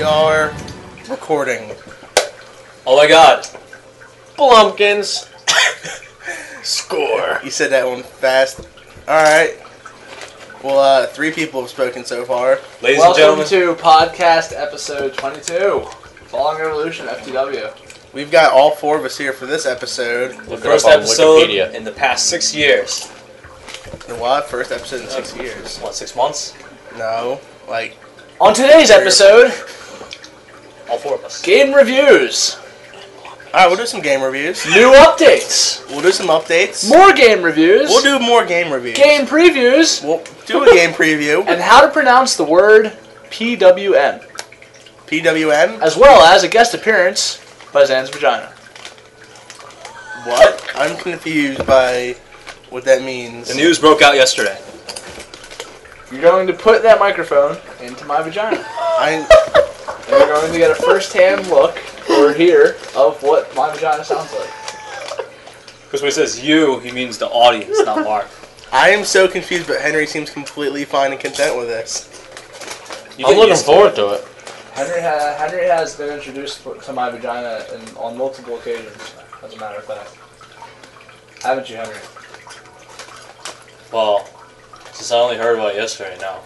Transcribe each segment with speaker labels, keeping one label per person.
Speaker 1: are recording.
Speaker 2: Oh my god.
Speaker 3: Blumpkins. Score.
Speaker 1: You said that one fast. Alright. Well, 3 people have spoken so far.
Speaker 2: Ladies
Speaker 3: Welcome
Speaker 2: and gentlemen.
Speaker 3: to podcast episode 22. Falling Revolution, FTW.
Speaker 1: We've got all 4 of us here for this episode.
Speaker 2: The first episode in the past 6 years.
Speaker 1: The what? First episode in 6 years.
Speaker 2: What, 6 months?
Speaker 1: No. Like,
Speaker 3: On today's episode,
Speaker 2: All 4 of us.
Speaker 3: game reviews,
Speaker 1: alright, we'll do some game reviews.
Speaker 3: new updates,
Speaker 1: We'll do some updates.
Speaker 3: more game reviews,
Speaker 1: We'll do more game reviews.
Speaker 3: game previews,
Speaker 1: We'll do a game preview.
Speaker 3: and how to pronounce the word PWM,
Speaker 1: PWM?
Speaker 3: as well as a guest appearance by Zan's Vagina.
Speaker 1: What? I'm confused by what that means.
Speaker 2: The news broke out yesterday.
Speaker 3: You're going to put that microphone into my vagina. And you're going to get a first-hand look or hear of what my vagina sounds like.
Speaker 2: Because when he says you, he means the audience, not Mark.
Speaker 1: I am so confused, but Henry seems completely fine and content with this.
Speaker 3: I'm looking forward to it. Henry has been introduced to my vagina on multiple occasions, as a matter of fact. Haven't you, Henry?
Speaker 2: Well, since I only heard about it yesterday, no.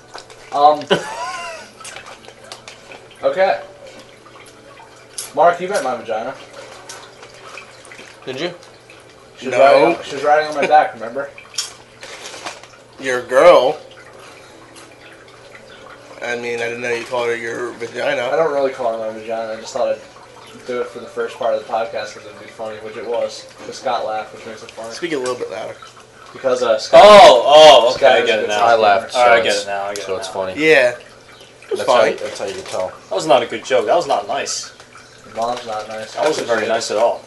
Speaker 3: Okay. Mark, you met my vagina.
Speaker 4: Did you?
Speaker 3: She was
Speaker 1: No.
Speaker 3: She was riding on my back, remember?
Speaker 1: Your girl. I mean, I didn't know you called her your
Speaker 3: I
Speaker 1: vagina.
Speaker 3: don't really call her my vagina. I just thought I'd do it for the first part of the podcast because it would be funny, which it was. Because Scott laughed, which makes it funny.
Speaker 1: Speak a little bit louder.
Speaker 3: Because Scott...
Speaker 2: Oh, okay,
Speaker 3: Scott
Speaker 2: I
Speaker 3: is
Speaker 2: get
Speaker 3: a
Speaker 2: it
Speaker 3: good
Speaker 2: now.
Speaker 4: I
Speaker 3: singer.
Speaker 4: laughed.
Speaker 2: Alright, I
Speaker 4: so
Speaker 2: get
Speaker 4: it's-
Speaker 2: it now, I get
Speaker 4: So
Speaker 2: it
Speaker 4: it's
Speaker 2: now.
Speaker 4: funny.
Speaker 1: Yeah. It was fine.
Speaker 4: That's how you can tell.
Speaker 2: That was not a good joke. That was not nice.
Speaker 3: Your mom's not nice.
Speaker 2: That wasn't very nice at all.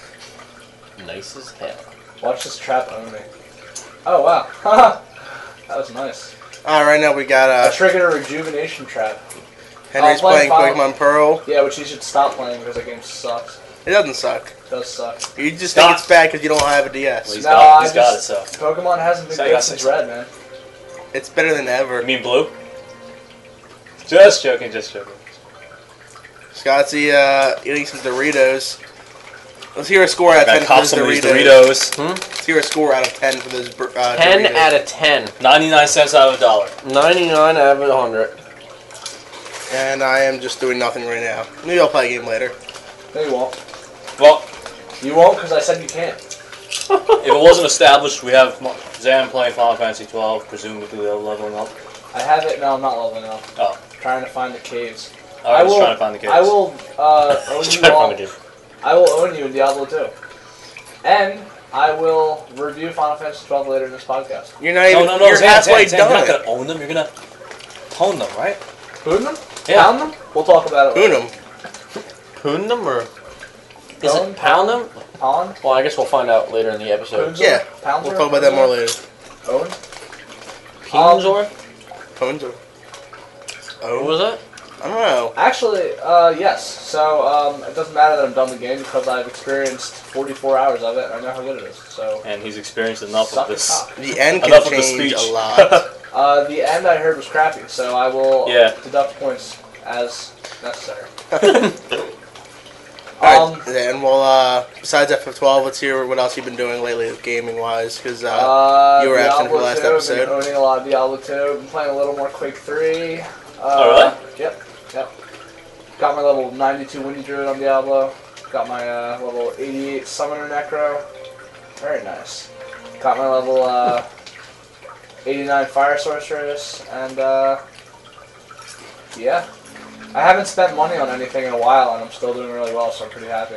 Speaker 4: Nice as hell.
Speaker 3: Watch this trap own me. Oh, wow. Haha. That was nice.
Speaker 1: Right now we got
Speaker 3: I triggered a rejuvenation trap.
Speaker 1: Henry's
Speaker 3: playing
Speaker 1: playing
Speaker 3: Final-
Speaker 1: Pokemon Pearl.
Speaker 3: Yeah, which you should stop playing because that game sucks.
Speaker 1: It doesn't suck.
Speaker 3: It does suck.
Speaker 1: You just
Speaker 2: Stop.
Speaker 1: think it's bad because you don't have a
Speaker 2: Well,
Speaker 1: DS.
Speaker 2: he's
Speaker 3: No,
Speaker 2: got,
Speaker 3: I
Speaker 2: he's got it,
Speaker 3: just-
Speaker 2: so.
Speaker 3: Pokemon hasn't been
Speaker 2: So I
Speaker 3: good
Speaker 2: got
Speaker 3: since
Speaker 2: 6.
Speaker 3: Red, man.
Speaker 1: It's better than ever.
Speaker 2: You mean blue? Just joking, just joking.
Speaker 1: Scotty eating some Doritos. Let's hear a score out of 10
Speaker 2: Gotta
Speaker 1: for
Speaker 2: cop
Speaker 1: those
Speaker 2: some of these
Speaker 1: Doritos.
Speaker 2: Doritos.
Speaker 1: Let's hear a score out of 10 for those
Speaker 4: 10
Speaker 1: Doritos.
Speaker 4: out of 10.
Speaker 2: 99 cents out of $1.
Speaker 4: 99 out of 100.
Speaker 1: And I am just doing nothing right now. Maybe I'll play a game later.
Speaker 3: No, you won't.
Speaker 2: Well,
Speaker 3: You won't because I said you can't.
Speaker 2: if it wasn't established, we have Zan playing Final Fantasy 12, presumably leveling up.
Speaker 3: I have it. No, I'm not leveling up.
Speaker 2: Oh.
Speaker 3: Trying to find the caves.
Speaker 2: I was trying to find the caves.
Speaker 3: I will own
Speaker 4: Just
Speaker 3: you
Speaker 4: trying to
Speaker 3: all.
Speaker 4: find the game.
Speaker 3: I will own you in Diablo 2. And I will review Final Fantasy 12 later in this podcast.
Speaker 1: You're not even.
Speaker 2: No,
Speaker 1: You're
Speaker 2: Zan,
Speaker 1: halfway
Speaker 2: Zan,
Speaker 1: done.
Speaker 2: you're not going to own them, you're going to tone them, right?
Speaker 3: Poon them?
Speaker 2: Yeah.
Speaker 3: Pound them? We'll talk about it later.
Speaker 1: Poon 'em.
Speaker 4: Poon them or is
Speaker 3: Pound?
Speaker 4: it pound them?
Speaker 3: Pound?
Speaker 4: Well, I guess we'll find out later in the episode.
Speaker 3: Poons
Speaker 1: Yeah,
Speaker 3: Pounds
Speaker 1: we'll
Speaker 3: or-
Speaker 1: talk about that more later.
Speaker 3: Own?
Speaker 4: Peens or?
Speaker 1: Poons or?
Speaker 4: What
Speaker 1: Oh,
Speaker 4: was that?
Speaker 1: I don't know.
Speaker 3: Actually, yes. So, it doesn't matter that I'm done the game because I've experienced 44 hours of it and I know how good it is. So,
Speaker 2: And he's experienced enough
Speaker 3: suck
Speaker 2: of
Speaker 3: a
Speaker 2: this.
Speaker 3: cock.
Speaker 1: The end can
Speaker 2: Enough of the
Speaker 1: change
Speaker 2: speech.
Speaker 1: a lot.
Speaker 3: The end I heard was crappy, so I will
Speaker 2: Yeah.
Speaker 3: deduct points as necessary.
Speaker 1: Alright, and well, besides FF12, let's hear what else you've been doing lately gaming-wise, because you were absent for the last
Speaker 3: Diablo 2,
Speaker 1: episode.
Speaker 3: Been owning a lot of Diablo 2. Been playing a little more Quake 3.
Speaker 2: Oh, really?
Speaker 3: Yep. Got my level 92 Windy Druid on Diablo. Got my level 88 Summoner Necro. Very nice. Got my level 89 Fire Sorceress, and yeah. I haven't spent money on anything in a while, and I'm still doing really well, so I'm pretty happy.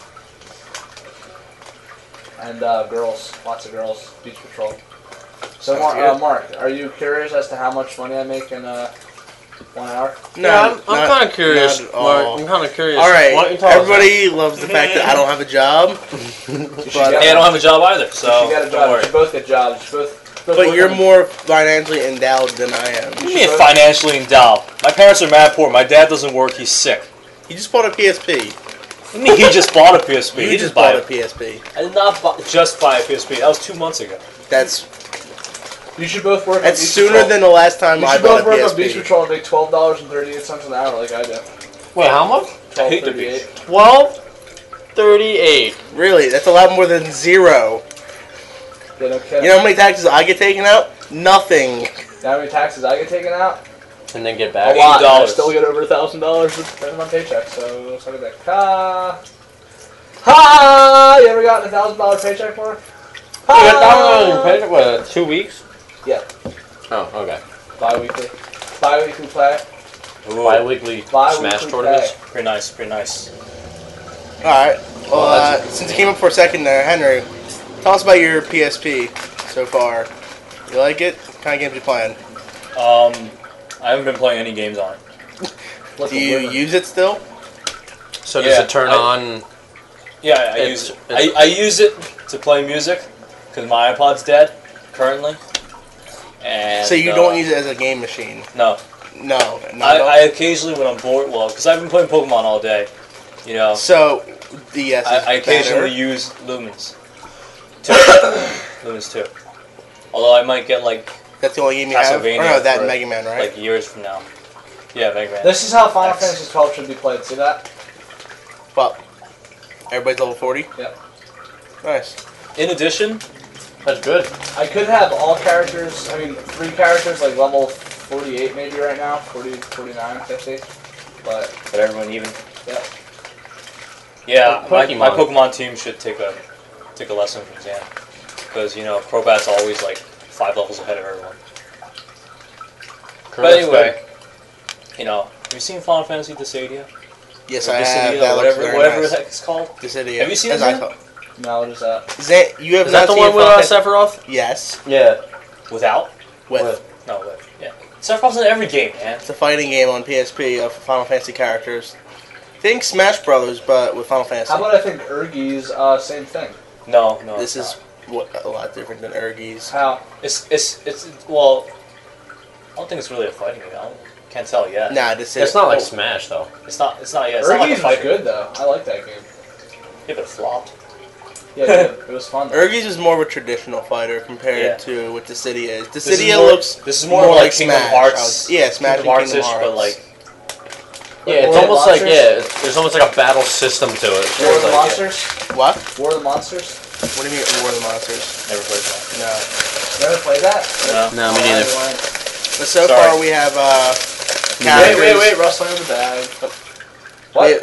Speaker 3: And girls, lots of girls, Beach Patrol. So
Speaker 1: Sounds good.
Speaker 3: Mark, are you curious as to how much money I make in 1 hour?
Speaker 1: No,
Speaker 4: Yeah, I'm kind of curious.
Speaker 1: not at all.
Speaker 4: Mark, I'm kind of curious.
Speaker 1: Alright,
Speaker 4: Why don't you tell us
Speaker 1: everybody loves the fact that I don't have a job, but,
Speaker 2: Hey, I don't have a job either,
Speaker 3: You
Speaker 2: so
Speaker 3: should get a
Speaker 2: don't
Speaker 3: job. You
Speaker 2: worry.
Speaker 3: should both get jobs. You should both
Speaker 1: but you're
Speaker 3: work on-
Speaker 1: more financially endowed than I am.
Speaker 2: What do you mean financially endowed? My parents are mad poor. My dad doesn't work. He's sick.
Speaker 1: You just bought a PSP.
Speaker 2: What do you mean he just bought a PSP?
Speaker 1: You
Speaker 2: He
Speaker 1: just
Speaker 2: bought
Speaker 1: bought a
Speaker 2: it.
Speaker 1: PSP.
Speaker 2: I did not just buy a PSP. That was 2 months ago.
Speaker 1: That's
Speaker 3: You should both work.
Speaker 1: That's
Speaker 3: on Beast
Speaker 1: sooner
Speaker 3: Patrol.
Speaker 1: than the last time
Speaker 3: You
Speaker 1: I
Speaker 3: should
Speaker 1: bought
Speaker 3: both
Speaker 1: a
Speaker 3: work on Beast
Speaker 1: PSP.
Speaker 3: Patrol and make $12.38 an hour, like I do.
Speaker 4: Wait, how much?
Speaker 2: I hate the
Speaker 3: $12.38.
Speaker 2: beach.
Speaker 4: 12.38.
Speaker 1: Really? That's a lot more than zero.
Speaker 3: Yeah, no kidding.
Speaker 1: You know how many taxes I get taken out? Nothing.
Speaker 3: You know how many taxes I get taken out?
Speaker 4: And then get
Speaker 3: A
Speaker 4: back.
Speaker 3: lot. and I
Speaker 2: $80.
Speaker 3: still get over $1,000 in my paycheck, so suck it back. Ha! Ha! You ever gotten $1,000 paycheck for?
Speaker 4: You got that one, what, 2 weeks?
Speaker 3: Yeah.
Speaker 4: Oh, okay.
Speaker 3: Bi-weekly. Bi-weekly play.
Speaker 2: Ooh,
Speaker 4: Bi-weekly
Speaker 3: Bi-weekly
Speaker 4: Smash tournaments.
Speaker 2: pretty nice, pretty nice.
Speaker 1: Alright. Well,
Speaker 4: Well,
Speaker 1: since you came up for a second there, Henry, tell us about your PSP so far. You like it? What kind of games you playing?
Speaker 2: I haven't been playing any games on it.
Speaker 3: What's
Speaker 1: Do
Speaker 3: the
Speaker 1: you
Speaker 3: limit?
Speaker 1: use it still?
Speaker 4: So does
Speaker 2: Yeah,
Speaker 4: it turn
Speaker 2: I-
Speaker 4: on?
Speaker 2: Yeah, I
Speaker 4: It's-
Speaker 2: use it.
Speaker 4: it's-
Speaker 2: I use it to play music because my iPod's dead currently. And
Speaker 1: So you don't use it as a game machine?
Speaker 2: No,
Speaker 1: No. Not at all?
Speaker 2: I occasionally when I'm bored, well, because I've been playing Pokemon all day, you know.
Speaker 1: So, DS is
Speaker 2: I occasionally
Speaker 1: better.
Speaker 2: use Lumens. 2. Lumens 2. Although I might get like
Speaker 1: That's the only game you have? Or
Speaker 2: Castlevania
Speaker 1: no, that
Speaker 2: for,
Speaker 1: Mega Man, right?
Speaker 2: like years from now. Yeah, Mega Man.
Speaker 3: This is how Final
Speaker 2: X.
Speaker 3: Fantasy 12 should be played. See that?
Speaker 1: Well, everybody's level 40?
Speaker 3: Yep.
Speaker 1: Nice.
Speaker 2: In addition,
Speaker 4: That's good.
Speaker 3: I could have all characters, 3 characters, like level 48 maybe right now. 40, 49, 50. But,
Speaker 2: but everyone even.
Speaker 3: yeah.
Speaker 2: Yeah,
Speaker 4: Pokemon.
Speaker 2: my Pokemon team should take a lesson from Zan, because you know Crobat's always like 5 levels ahead of everyone. But anyway, you know, have you seen Final Fantasy Dissidia?
Speaker 1: Yes,
Speaker 2: Or
Speaker 1: I have.
Speaker 2: Dissidia,
Speaker 1: That
Speaker 2: or
Speaker 1: looks
Speaker 2: whatever,
Speaker 1: very
Speaker 2: whatever
Speaker 1: nice.
Speaker 2: the heck it's called.
Speaker 1: Dissidia.
Speaker 2: Have you seen
Speaker 1: As
Speaker 2: it,
Speaker 1: I
Speaker 2: Zan?
Speaker 1: thought.
Speaker 3: No, what is that?
Speaker 1: Zan, you have
Speaker 4: Is
Speaker 1: not
Speaker 4: that the
Speaker 1: seen
Speaker 4: one with
Speaker 1: Final Fantasy-
Speaker 4: Sephiroth?
Speaker 1: Yes.
Speaker 4: Yeah.
Speaker 2: Without?
Speaker 1: With.
Speaker 2: No, with. Yeah. Sephiroth's in every game, man.
Speaker 1: It's a fighting game on PSP of Final Fantasy characters. Think Smash Brothers, but with Final Fantasy.
Speaker 3: How about I think Urgi's same thing?
Speaker 2: No,
Speaker 1: This
Speaker 2: it's
Speaker 1: is a lot different than Urgi's.
Speaker 3: How?
Speaker 2: not. It's well, I don't think it's really a fighting game. I can't tell yet.
Speaker 1: Nah, this is.
Speaker 4: It's not like Smash though.
Speaker 2: It's not yet. It's not like a
Speaker 3: Urgi's was
Speaker 2: fighting game.
Speaker 3: good though. I like that game.
Speaker 2: Yeah, but it flopped.
Speaker 3: Yeah, it was fun. Though.
Speaker 1: Urgi's is more of a traditional fighter compared
Speaker 2: Yeah.
Speaker 1: to what Dissidia is.
Speaker 2: This is
Speaker 1: Dissidia
Speaker 2: more-
Speaker 1: looks
Speaker 2: This is more like Kingdom
Speaker 1: Smash.
Speaker 2: Hearts.
Speaker 1: Yeah, Smash
Speaker 2: Kingdom
Speaker 1: and Kingdom
Speaker 2: Hearts-ish,
Speaker 1: Hearts.
Speaker 2: but like
Speaker 4: Yeah, it's
Speaker 3: War of
Speaker 4: almost like
Speaker 3: Monsters?
Speaker 4: there's almost like a battle system to it.
Speaker 3: War of
Speaker 4: It's
Speaker 3: the
Speaker 4: like-
Speaker 3: Monsters?
Speaker 1: What?
Speaker 3: War of the Monsters?
Speaker 1: What do you mean War of the Monsters?
Speaker 2: never played that.
Speaker 1: No.
Speaker 3: You ever played that?
Speaker 2: No.
Speaker 4: No, me neither.
Speaker 1: But so
Speaker 2: Sorry.
Speaker 1: far we have
Speaker 3: Wait,
Speaker 1: characters.
Speaker 3: rustling in the bag.
Speaker 1: We,
Speaker 3: What?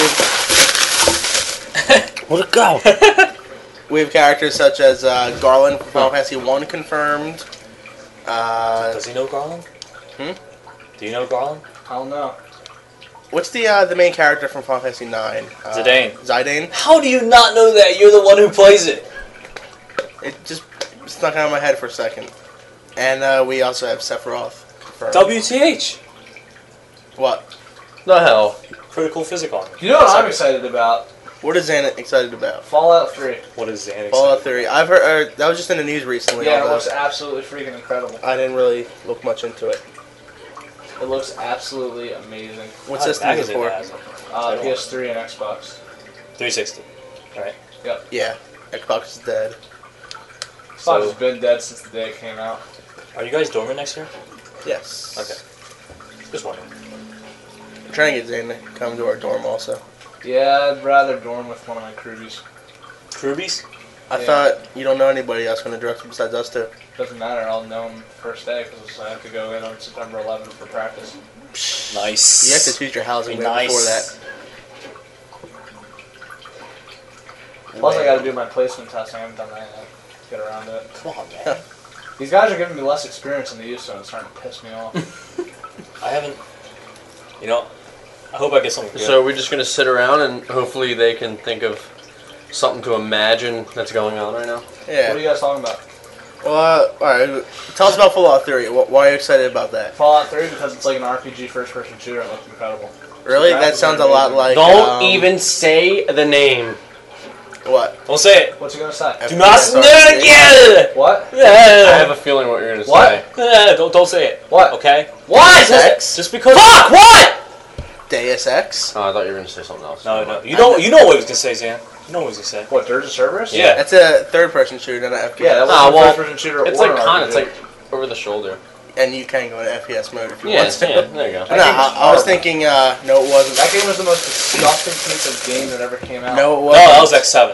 Speaker 4: Where'd it go?
Speaker 1: we have characters such as Garland from Final Fantasy 1 confirmed.
Speaker 2: Does he know Garland?
Speaker 1: Hmm?
Speaker 2: Do you know Garland?
Speaker 3: I don't know.
Speaker 1: What's the main character from Final Fantasy 9?
Speaker 2: Zidane.
Speaker 1: Zidane?
Speaker 2: How do you not know that? You're the one who plays it.
Speaker 1: It just snuck out of my head for a second. And we also have Sephiroth confirmed.
Speaker 2: WTH.
Speaker 1: What?
Speaker 4: The hell?
Speaker 2: Critical Physical.
Speaker 3: You know what I'm excited about?
Speaker 1: What is Xana excited about?
Speaker 3: Fallout 3.
Speaker 2: What is Xanax?
Speaker 1: Fallout 3. I've heard that was just in the news recently.
Speaker 3: Yeah, it
Speaker 1: although
Speaker 3: looks absolutely freaking incredible.
Speaker 1: I didn't really look much into it.
Speaker 3: It looks absolutely amazing.
Speaker 1: What system is it for?
Speaker 3: PS3 and Xbox.
Speaker 2: 360. Alright.
Speaker 1: Yeah, Xbox is dead.
Speaker 3: Xbox has been dead since the day it came out.
Speaker 2: Are you guys dormant next year?
Speaker 1: Yes.
Speaker 2: Okay. Just wondering.
Speaker 1: I'm trying to get Zane to come to our dorm also.
Speaker 3: Yeah, I'd rather dorm with one of my crewbies.
Speaker 2: Krubies?
Speaker 1: I
Speaker 3: Yeah.
Speaker 1: thought you don't know anybody else going to direct besides us two.
Speaker 3: Doesn't matter, I'll know him first day because I have to go in on September 11th for practice.
Speaker 2: Nice.
Speaker 1: You have to choose your housing
Speaker 2: Be
Speaker 1: right before
Speaker 2: nice.
Speaker 1: that.
Speaker 3: Plus, I gotta do my placement test. I haven't done that yet. Get around to it.
Speaker 2: Come on, man.
Speaker 3: These guys are giving me less experience than they used to, and it's starting to piss me off.
Speaker 2: I haven't. You know, I hope I get something good.
Speaker 4: So we're just gonna sit around and hopefully they can think of something to imagine that's going on right now.
Speaker 3: What are
Speaker 1: Yeah.
Speaker 3: you guys talking about?
Speaker 1: Well, alright. Tell us about Fallout 3. Why are you excited about that?
Speaker 3: Fallout 3 because it's like an RPG first-person shooter. It looks incredible.
Speaker 1: Really?
Speaker 3: The
Speaker 1: That
Speaker 3: graphics
Speaker 1: sounds
Speaker 3: are
Speaker 1: a lot
Speaker 3: amazing.
Speaker 1: like.
Speaker 4: Don't even say the name.
Speaker 1: What?
Speaker 2: Don't say it.
Speaker 3: What's he gonna say?
Speaker 2: Do not
Speaker 1: FPS
Speaker 2: say
Speaker 1: RPG.
Speaker 2: it.
Speaker 3: What?
Speaker 4: I have a feeling what you're gonna
Speaker 3: What?
Speaker 4: say.
Speaker 2: Don't say it.
Speaker 3: What?
Speaker 2: Okay.
Speaker 1: Deus Ex?
Speaker 2: Just because.
Speaker 4: Fuck! What?
Speaker 1: Deus Ex?
Speaker 4: Oh, I thought you were gonna say something else.
Speaker 2: No. You know what he was gonna say, Zan. You know what he was gonna say.
Speaker 3: What? Dirge of Cerberus?
Speaker 2: Yeah.
Speaker 1: That's a third-person shooter, not an FPS.
Speaker 3: Yeah, that was
Speaker 4: Ah,
Speaker 3: a
Speaker 4: well,
Speaker 3: first-person shooter.
Speaker 4: It's
Speaker 3: or
Speaker 4: like
Speaker 3: an
Speaker 4: con.
Speaker 3: RPG.
Speaker 4: It's like over the shoulder.
Speaker 1: And you can go into FPS mode if you
Speaker 4: Yeah,
Speaker 1: want to.
Speaker 4: yeah, there you go.
Speaker 1: But no, I was thinking, no, it wasn't.
Speaker 3: That game was the most disgusting piece of game that ever came out.
Speaker 1: No, it
Speaker 2: No,
Speaker 1: wasn't.
Speaker 2: that was X7.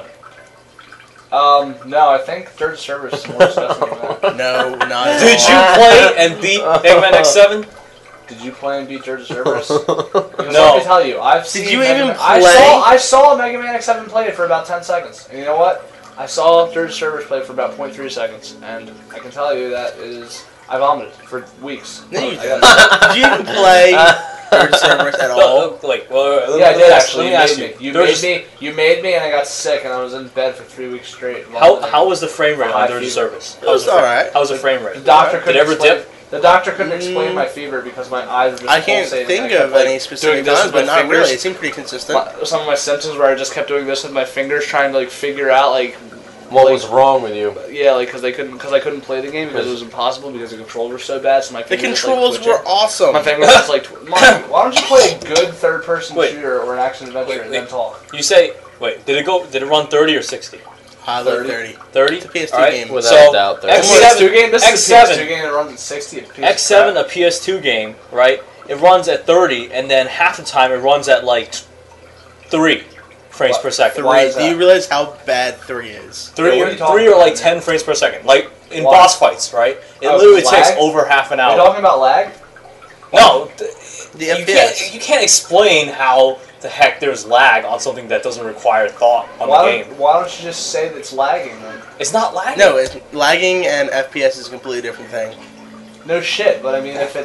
Speaker 3: No, I think Dirge Servers is more disgusting than that.
Speaker 1: No, not at
Speaker 2: Did
Speaker 1: all.
Speaker 2: you play and beat Mega Man X7?
Speaker 3: Did you play and beat Dirge Servers? Because
Speaker 2: No.
Speaker 3: let me tell you, I've seen.
Speaker 1: you
Speaker 3: Mega
Speaker 1: even
Speaker 3: Man-
Speaker 1: play?
Speaker 3: I saw Mega Man X7 play it for about 10 seconds, and you know what? I saw Dirge Servers play it for about 0.3 seconds, and I can tell you that I vomited for weeks.
Speaker 1: No, you
Speaker 3: I
Speaker 1: didn't.
Speaker 3: got-
Speaker 1: Did you even play Dirge Cerberus at all?
Speaker 2: Like, well,
Speaker 3: Yeah, I did actually.
Speaker 2: Let me ask you.
Speaker 3: You made me, and I got sick, and I was in bed for 3 weeks straight.
Speaker 2: How was the frame rate
Speaker 3: High
Speaker 2: on Dirge
Speaker 3: fever.
Speaker 2: Service?
Speaker 1: It was alright.
Speaker 2: How was the frame
Speaker 3: The
Speaker 2: rate?
Speaker 3: doctor
Speaker 2: Did
Speaker 3: couldn't
Speaker 2: it ever
Speaker 3: explain.
Speaker 2: dip?
Speaker 3: The doctor couldn't explain my fever because my eyes were just
Speaker 1: I can't
Speaker 3: pulsating,
Speaker 1: think
Speaker 3: and I kept,
Speaker 1: of
Speaker 3: like,
Speaker 1: any specific
Speaker 3: doing this
Speaker 1: times,
Speaker 3: with
Speaker 1: but
Speaker 3: my
Speaker 1: not
Speaker 3: fingers.
Speaker 1: really. It seemed pretty consistent.
Speaker 3: Some of my symptoms where I just kept doing this with my fingers, trying to like figure out like
Speaker 4: What was wrong with you?
Speaker 3: yeah, like because I couldn't play the game because it was impossible because the controls were so bad. So my
Speaker 1: The
Speaker 3: fingers,
Speaker 1: controls
Speaker 3: like,
Speaker 1: were
Speaker 3: twitching.
Speaker 1: awesome.
Speaker 3: My finger was like, Mark, why don't you play a good third-person
Speaker 2: Wait.
Speaker 3: shooter or an action adventure and
Speaker 2: Wait.
Speaker 3: then talk?
Speaker 2: You say, wait, did it run 30 or 60?
Speaker 1: I love 30.
Speaker 2: 30?
Speaker 1: It's a PS2
Speaker 2: Alright.
Speaker 1: game.
Speaker 4: Without
Speaker 2: So,
Speaker 4: a doubt, there.
Speaker 2: X-
Speaker 3: PS2 game. This is a
Speaker 2: X7.
Speaker 3: PS2 game that runs at 60.
Speaker 2: X7, a PS2 game, right? It runs at 30, and then half the time it runs at like 3 frames
Speaker 3: What?
Speaker 2: per second.
Speaker 3: Why
Speaker 1: Three.
Speaker 3: is
Speaker 1: Do
Speaker 3: that?
Speaker 1: you realize how bad 3 is?
Speaker 2: Three,
Speaker 3: Yeah, what are you talking
Speaker 2: three or like
Speaker 3: about,
Speaker 2: 10 frames per second. Like in
Speaker 3: Why?
Speaker 2: boss fights, right? It
Speaker 3: Oh,
Speaker 2: literally
Speaker 3: lag?
Speaker 2: takes over half an
Speaker 3: Are you
Speaker 2: hour.
Speaker 3: talking about lag?
Speaker 2: No,
Speaker 1: The
Speaker 2: you
Speaker 1: FPS.
Speaker 2: can't explain how the heck there's lag on something that doesn't require thought on the
Speaker 3: Why
Speaker 2: game.
Speaker 3: why don't you just say that it's lagging then?
Speaker 2: It's not lagging.
Speaker 1: No, it's lagging and FPS is a completely different thing.
Speaker 3: No shit, but I mean if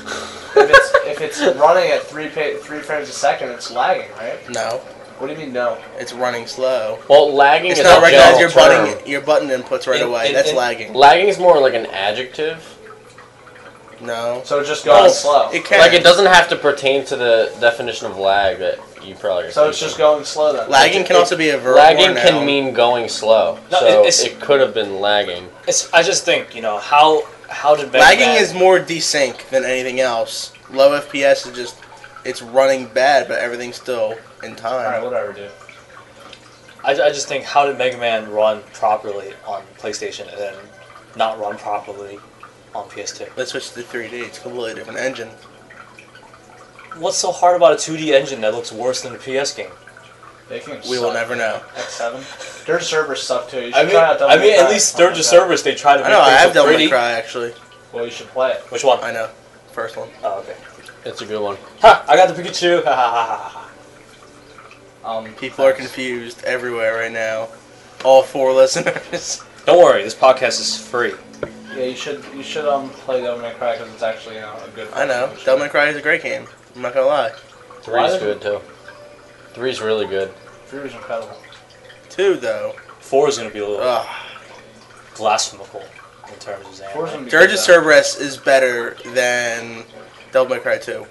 Speaker 3: it's running at 3 frames a second, it's lagging, right?
Speaker 1: No,
Speaker 3: What do you mean no?
Speaker 1: it's running slow.
Speaker 4: Well, lagging
Speaker 1: It's
Speaker 4: is
Speaker 1: not
Speaker 4: a
Speaker 1: recognizing your
Speaker 4: general term.
Speaker 1: button inputs right
Speaker 2: In-
Speaker 1: away.
Speaker 2: in-
Speaker 1: That's
Speaker 2: in-
Speaker 1: lagging.
Speaker 4: Lagging is more like an adjective.
Speaker 1: No.
Speaker 3: So it's just going
Speaker 1: Well,
Speaker 3: slow.
Speaker 1: It can.
Speaker 4: Like it doesn't have to pertain to the definition of lag that you probably are
Speaker 3: So it's
Speaker 4: thinking.
Speaker 3: just going slow then.
Speaker 1: Lagging can also be a verb. or
Speaker 4: Lagging
Speaker 1: a
Speaker 4: can
Speaker 1: noun.
Speaker 4: mean going slow.
Speaker 2: No,
Speaker 4: so
Speaker 2: it's-
Speaker 4: it could have been lagging.
Speaker 2: I just think, how did Mega
Speaker 1: Lagging
Speaker 2: Man-
Speaker 1: is more desync than anything else. Low FPS is just it's running bad, but everything's still in time.
Speaker 3: Alright, whatever, dude.
Speaker 2: I just think, how did Mega Man run properly on PlayStation and then not run properly on PS2?
Speaker 1: Let's switch to 3D. It's a completely different engine.
Speaker 2: What's so hard about a 2D engine that looks worse than a PS game?
Speaker 3: They can
Speaker 1: We will
Speaker 3: suck.
Speaker 1: never know.
Speaker 3: X7. Their servers suck too. You should
Speaker 2: I mean,
Speaker 3: try out Devil May
Speaker 2: at
Speaker 3: Cry,
Speaker 2: least
Speaker 3: something
Speaker 2: Dirge of
Speaker 3: like
Speaker 2: Cerberus, they try to
Speaker 1: I
Speaker 2: make
Speaker 1: know. I have
Speaker 2: things look
Speaker 1: Devil May
Speaker 2: pretty.
Speaker 1: Cry actually.
Speaker 3: that. Well, you should play it.
Speaker 2: Which one?
Speaker 1: I know. First one.
Speaker 2: Oh, okay.
Speaker 4: It's a good one.
Speaker 2: Ha! I got the Pikachu! Ha ha ha ha ha.
Speaker 1: People are confused everywhere right now. All 4 listeners.
Speaker 2: Don't worry, this podcast is free.
Speaker 3: Yeah, you should play Devil May Cry because it's actually a good.
Speaker 1: I know. Devil May Cry is a great game. I'm not gonna lie.
Speaker 3: Why
Speaker 4: 3's
Speaker 3: does
Speaker 4: good too. 3's really good.
Speaker 3: 3 was incredible.
Speaker 1: 2 though.
Speaker 2: 4 is going to be a little
Speaker 1: Ugh.
Speaker 2: blasphemical in terms of
Speaker 3: 4's
Speaker 2: Xan.
Speaker 3: gonna be
Speaker 1: Dirge
Speaker 3: good,
Speaker 1: of
Speaker 3: though.
Speaker 1: Cerberus is better than Devil May Cry 2.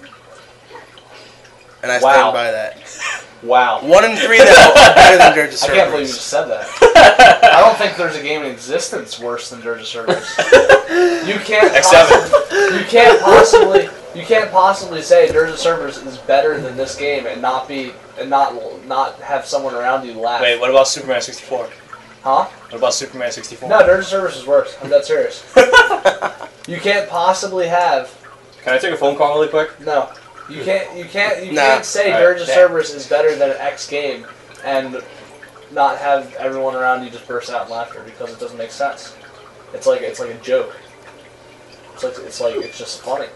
Speaker 1: And I
Speaker 3: Wow.
Speaker 1: stand by that.
Speaker 3: Wow.
Speaker 1: 1 and 3 though are better than Dirge of
Speaker 3: I can't believe you
Speaker 1: Cerberus.
Speaker 3: just said that. I don't think there's a game in existence worse than Dirge of Cerberus. You can't
Speaker 2: X7.
Speaker 3: possibly, you can't possibly say Dirge of Cerberus is better than this game and not have someone around you laugh.
Speaker 2: Wait, what about Superman 64?
Speaker 3: Huh?
Speaker 2: What about Superman 64?
Speaker 3: No, Dirge of Cerberus is worse. I'm dead serious. You can't possibly have.
Speaker 2: Can I take a phone call really quick?
Speaker 3: No. You can't
Speaker 1: Nah.
Speaker 3: say
Speaker 2: Alright,
Speaker 3: Dirge of
Speaker 2: damn.
Speaker 3: Cerberus is better than an X game and not have everyone around you just burst out in laughter because it doesn't make sense. It's like a joke. It's just funny.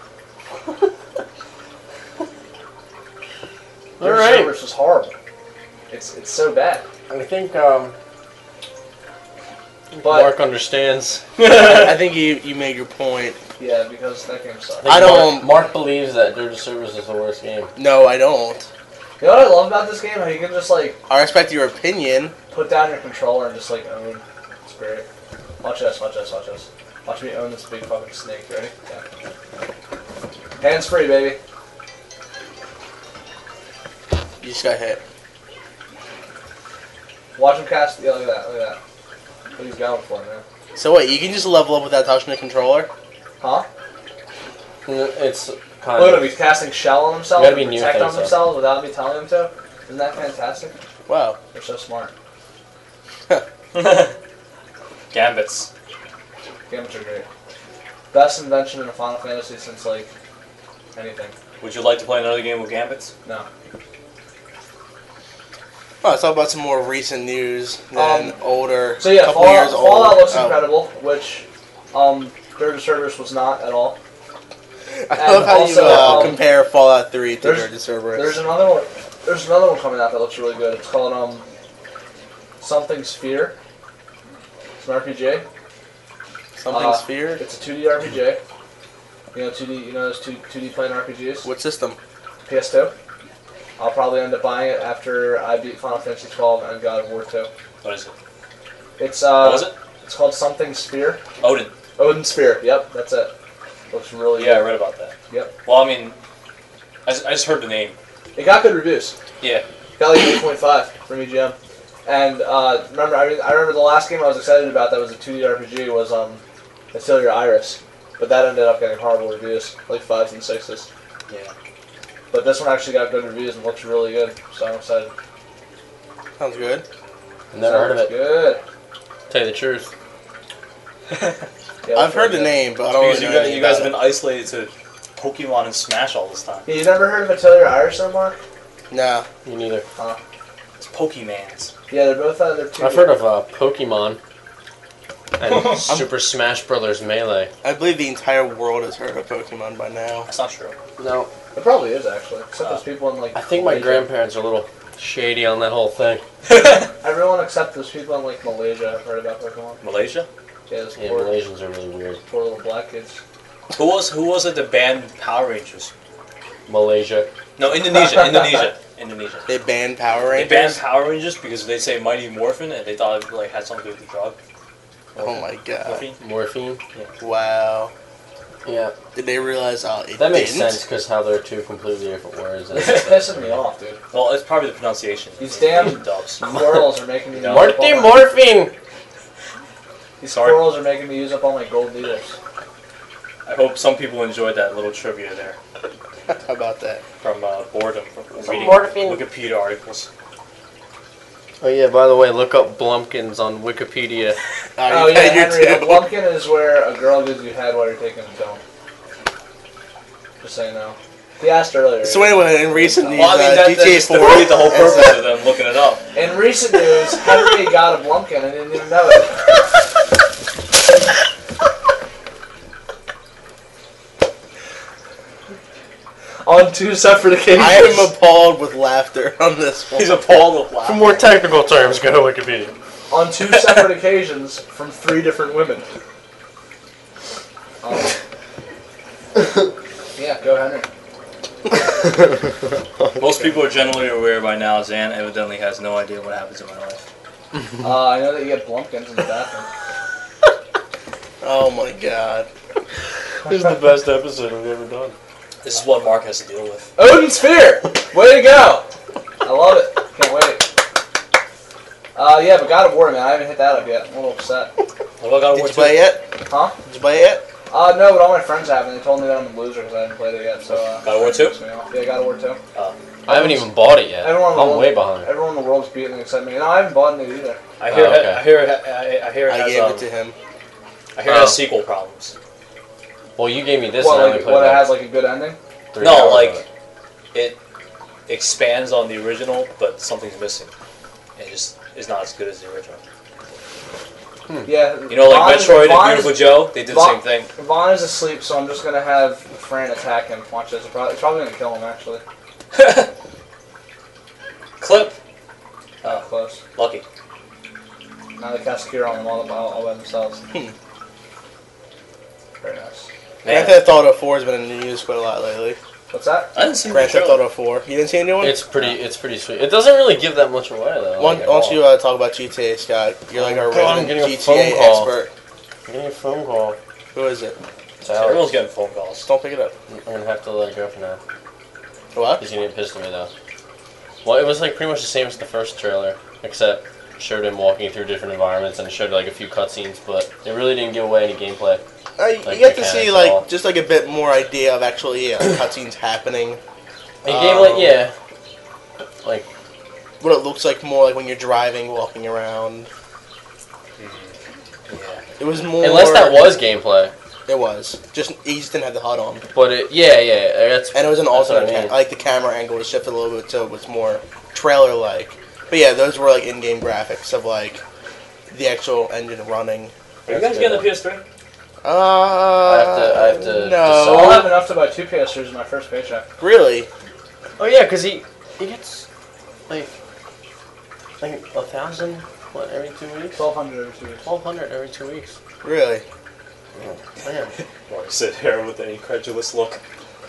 Speaker 3: Dirge of
Speaker 4: Alright.
Speaker 3: Cerberus is horrible. It's so bad.
Speaker 4: I think
Speaker 3: But
Speaker 4: Mark understands.
Speaker 1: I think you made your point.
Speaker 3: yeah, because that game sucks.
Speaker 1: I don't-
Speaker 4: Mark believes that Dirge of Cerberus is the worst game.
Speaker 1: No, I don't.
Speaker 3: You know what I love about this game? How you can just like
Speaker 1: I respect your opinion.
Speaker 3: put down your controller and just like own. It's great. Watch this, watch this, watch this. Watch me own this big fucking snake. Ready? Yeah. Hands free, baby.
Speaker 1: You just got hit.
Speaker 3: Watch him cast. Yeah, look at that. Look at that. What he's going for, man.
Speaker 1: So wait, you can just level up without touching the controller?
Speaker 3: Huh?
Speaker 4: It's kind
Speaker 3: Look at him.
Speaker 4: of.
Speaker 3: He's casting shell on himself
Speaker 4: You gotta
Speaker 3: to
Speaker 4: be
Speaker 3: protect
Speaker 4: near
Speaker 3: on
Speaker 4: face up.
Speaker 3: themselves without me telling him to. Isn't that fantastic?
Speaker 1: Wow.
Speaker 3: They're so smart.
Speaker 2: Gambits.
Speaker 3: Gambits are great. Best invention in a Final Fantasy since, like, anything.
Speaker 2: Would you like to play another game with Gambits?
Speaker 3: No.
Speaker 1: Oh, let's talk about some more recent news than older.
Speaker 3: So yeah,
Speaker 1: couple years old.
Speaker 3: Fallout looks
Speaker 1: Oh.
Speaker 3: incredible, which Dirge of Cerberus was not at all.
Speaker 1: I love how
Speaker 3: also,
Speaker 1: you compare Fallout 3 to
Speaker 3: there's-
Speaker 1: Dirge of Cerberus.
Speaker 3: There's another one. There's another one coming out that looks really good. It's called something Sphere. It's an RPG.
Speaker 1: Something Sphere?
Speaker 3: It's a 2D RPG. You know 2D. You know those 2D playing RPGs.
Speaker 1: What system?
Speaker 3: PS2. I'll probably end up buying it after I beat Final Fantasy 12 and God of War 2.
Speaker 2: What is it?
Speaker 3: It's
Speaker 2: What was it?
Speaker 3: It's called something Sphere.
Speaker 2: Odin.
Speaker 3: Odin Sphere. Yep, that's it. Looks really
Speaker 2: Yeah, I
Speaker 3: good.
Speaker 2: read about that.
Speaker 3: Yep.
Speaker 2: Well, I mean, I just heard the name.
Speaker 3: It got good reviews.
Speaker 2: Yeah.
Speaker 3: Got like 8.5 from EGM. And remember, I remember the last game I was excited about that was a 2D RPG was Atelier Iris, but that ended up getting horrible reviews, like 5s and 6s.
Speaker 2: Yeah.
Speaker 3: But this one actually got good reviews and looks really good, so I'm excited.
Speaker 1: Sounds good.
Speaker 4: Never heard of
Speaker 3: Sounds
Speaker 4: it.
Speaker 3: Good.
Speaker 4: Tell you the truth.
Speaker 3: Yeah,
Speaker 1: I've heard the
Speaker 3: good.
Speaker 1: name, but I don't
Speaker 2: Because
Speaker 1: really know anything
Speaker 2: you guys have
Speaker 1: about
Speaker 2: been isolated to Pokemon and Smash all this time.
Speaker 3: Yeah, you never heard of Atelier Iris no more?
Speaker 1: it. Nah.
Speaker 4: Me neither.
Speaker 2: It's Pokemans.
Speaker 3: Yeah, they're both they're 2D.
Speaker 4: I've heard of Pokemon and Super Smash Brothers Melee.
Speaker 1: I believe the entire world has heard of Pokemon by now.
Speaker 2: That's not true.
Speaker 4: No,
Speaker 3: It probably is actually, except those people in like.
Speaker 4: I think my
Speaker 3: Malaysia.
Speaker 4: grandparents are a little shady on that whole thing.
Speaker 3: Everyone except those people in like Malaysia have heard about Pokemon.
Speaker 2: Malaysia?
Speaker 3: Yeah, those
Speaker 4: Yeah,
Speaker 3: poor,
Speaker 4: Malaysians are really weird.
Speaker 3: poor little black kids.
Speaker 2: Who was it that banned Power Rangers?
Speaker 4: Malaysia.
Speaker 2: No, Indonesia. Indonesia.
Speaker 1: They banned Power
Speaker 2: They
Speaker 1: Rangers.
Speaker 2: banned Power Rangers because they say Mighty Morphin and they thought it like had something to do with the drug.
Speaker 1: Oh my god.
Speaker 2: Morphine.
Speaker 4: Morphine.
Speaker 1: Wow.
Speaker 4: Yeah,
Speaker 1: Did they realize it
Speaker 4: that makes
Speaker 1: didn't?
Speaker 4: sense because how they're two completely different words.
Speaker 3: This is pissing me off, dude.
Speaker 2: Well, it's probably the pronunciation.
Speaker 3: These damn
Speaker 2: Asian dubs.
Speaker 3: Squirrels are making me.
Speaker 4: Marty Morphine.
Speaker 3: These
Speaker 2: Sorry.
Speaker 3: squirrels are making me use up all my gold needles.
Speaker 2: I hope some people enjoyed that little trivia there
Speaker 1: How about that?
Speaker 2: from boredom from reading
Speaker 4: Morphine.
Speaker 2: Wikipedia articles.
Speaker 4: Oh yeah, by the way, look up Blumpkins on Wikipedia.
Speaker 3: Oh
Speaker 1: you
Speaker 3: yeah,
Speaker 1: you
Speaker 3: Henry, a
Speaker 1: too.
Speaker 3: blumpkin is where a girl gives you head while you're taking a dome. Just so you know. He asked earlier.
Speaker 1: So anyway, in recent news,
Speaker 2: Well, I mean, that
Speaker 1: GTA
Speaker 2: just
Speaker 1: 4
Speaker 2: defeated the whole
Speaker 1: has,
Speaker 2: purpose of them looking it up.
Speaker 3: In recent news, Henry got a blumpkin and didn't even know it. On 2 separate occasions.
Speaker 1: I am appalled with laughter on this one.
Speaker 2: He's appalled with
Speaker 4: For
Speaker 2: laughter.
Speaker 4: more technical terms, go to Wikipedia.
Speaker 3: On 2 separate occasions from 3 different women. Yeah, go Henry.
Speaker 2: Most people are generally aware by now. Zan evidently has no idea what happens in my life.
Speaker 3: I know that you get blumpkins in the bathroom.
Speaker 1: Oh my god.
Speaker 4: This is the best episode we've ever done.
Speaker 2: This is what Mark has to deal with.
Speaker 3: Odin Sphere! Way to go! I love it. Can't wait. Yeah, but God of War, man, I haven't hit that up yet. I'm a little upset.
Speaker 2: What about God of
Speaker 1: Did
Speaker 2: War
Speaker 1: you play
Speaker 2: 2?
Speaker 1: it yet?
Speaker 3: Huh?
Speaker 1: Did you play it yet?
Speaker 3: No, but all my friends have, and they told me that I'm a loser because I haven't played it yet. So.
Speaker 2: God of War 2?
Speaker 3: Yeah, God of War 2.
Speaker 4: I haven't even bought it yet.
Speaker 3: Everyone in the
Speaker 4: I'm
Speaker 3: world,
Speaker 4: way behind.
Speaker 3: Everyone in the world's beating the excitement. No, I haven't bought it either.
Speaker 2: I hear.
Speaker 4: Oh, okay.
Speaker 2: I hear. I hear. It
Speaker 1: I
Speaker 2: has,
Speaker 1: gave it to him.
Speaker 2: I hear it has sequel problems.
Speaker 4: Well, you gave me this
Speaker 3: What,
Speaker 4: and I only
Speaker 3: like,
Speaker 4: played
Speaker 3: what, it
Speaker 4: like
Speaker 3: has like a good ending?
Speaker 4: 3
Speaker 2: No,
Speaker 4: hours
Speaker 2: like
Speaker 4: of it.
Speaker 2: it expands on the original, but something's missing. It just is not as good as the original.
Speaker 3: Yeah.
Speaker 2: You know, like Metroid and
Speaker 3: Vaughn
Speaker 2: Beautiful Joe, they did the same
Speaker 3: Vaughn-
Speaker 2: thing.
Speaker 3: Vaughn is asleep, so I'm just gonna have Fran attack him. Watch this. It's probably gonna kill him, actually.
Speaker 2: Clip.
Speaker 3: Oh, close.
Speaker 2: Lucky.
Speaker 3: Now they cast Cure on them all by themselves. Very nice.
Speaker 1: Grand
Speaker 2: Man,
Speaker 1: Theft Auto 4 has been in the news quite a lot lately.
Speaker 3: What's that?
Speaker 2: I didn't see the
Speaker 1: Grand Theft
Speaker 2: trailer.
Speaker 1: Auto 4. You didn't see a new one?
Speaker 4: It's pretty sweet. It doesn't really give that much away though.
Speaker 1: Why
Speaker 4: like, at
Speaker 1: don't
Speaker 4: all.
Speaker 1: you talk about GTA, Scott? You're like our
Speaker 4: Oh, I'm
Speaker 1: resident
Speaker 4: getting a phone
Speaker 1: GTA
Speaker 4: call.
Speaker 1: expert.
Speaker 4: I'm getting a phone call.
Speaker 1: Who is it?
Speaker 4: It's
Speaker 2: Everyone's
Speaker 4: Alex.
Speaker 2: getting phone calls.
Speaker 1: Just don't pick it up.
Speaker 4: I'm gonna have to let it go for now.
Speaker 1: What?
Speaker 4: He's gonna get pissed at me though. Well, it was like pretty much the same as the first trailer, except it showed him walking through different environments and it showed like a few cutscenes, but it really didn't give away any gameplay.
Speaker 1: You
Speaker 4: Like
Speaker 1: get to see
Speaker 4: mechanics at all.
Speaker 1: like just like a bit more idea of actually cutscenes happening.
Speaker 4: It gave like like
Speaker 1: What it looks like more like when you're driving, walking around.
Speaker 2: Yeah.
Speaker 1: It was more.
Speaker 4: unless that was gameplay.
Speaker 1: It was. He just didn't have the HUD on.
Speaker 4: But that's
Speaker 1: And it was an
Speaker 4: that's what
Speaker 1: alternate,
Speaker 4: I mean.
Speaker 1: like the camera angle was shifted a little bit so it was more trailer-like. But yeah, those were like in-game graphics of like the actual engine running.
Speaker 2: Are you guys getting the PS3?
Speaker 4: I have to
Speaker 1: No.
Speaker 3: I'll have enough to buy 2 PS3s in my first paycheck.
Speaker 1: Really?
Speaker 4: Oh yeah, because he gets like 1,000 every 2 weeks.
Speaker 3: 1,200 every 2 weeks.
Speaker 4: 1,200 every 2 weeks.
Speaker 1: Really?
Speaker 4: Oh, man.
Speaker 2: Mark sit here with an incredulous look.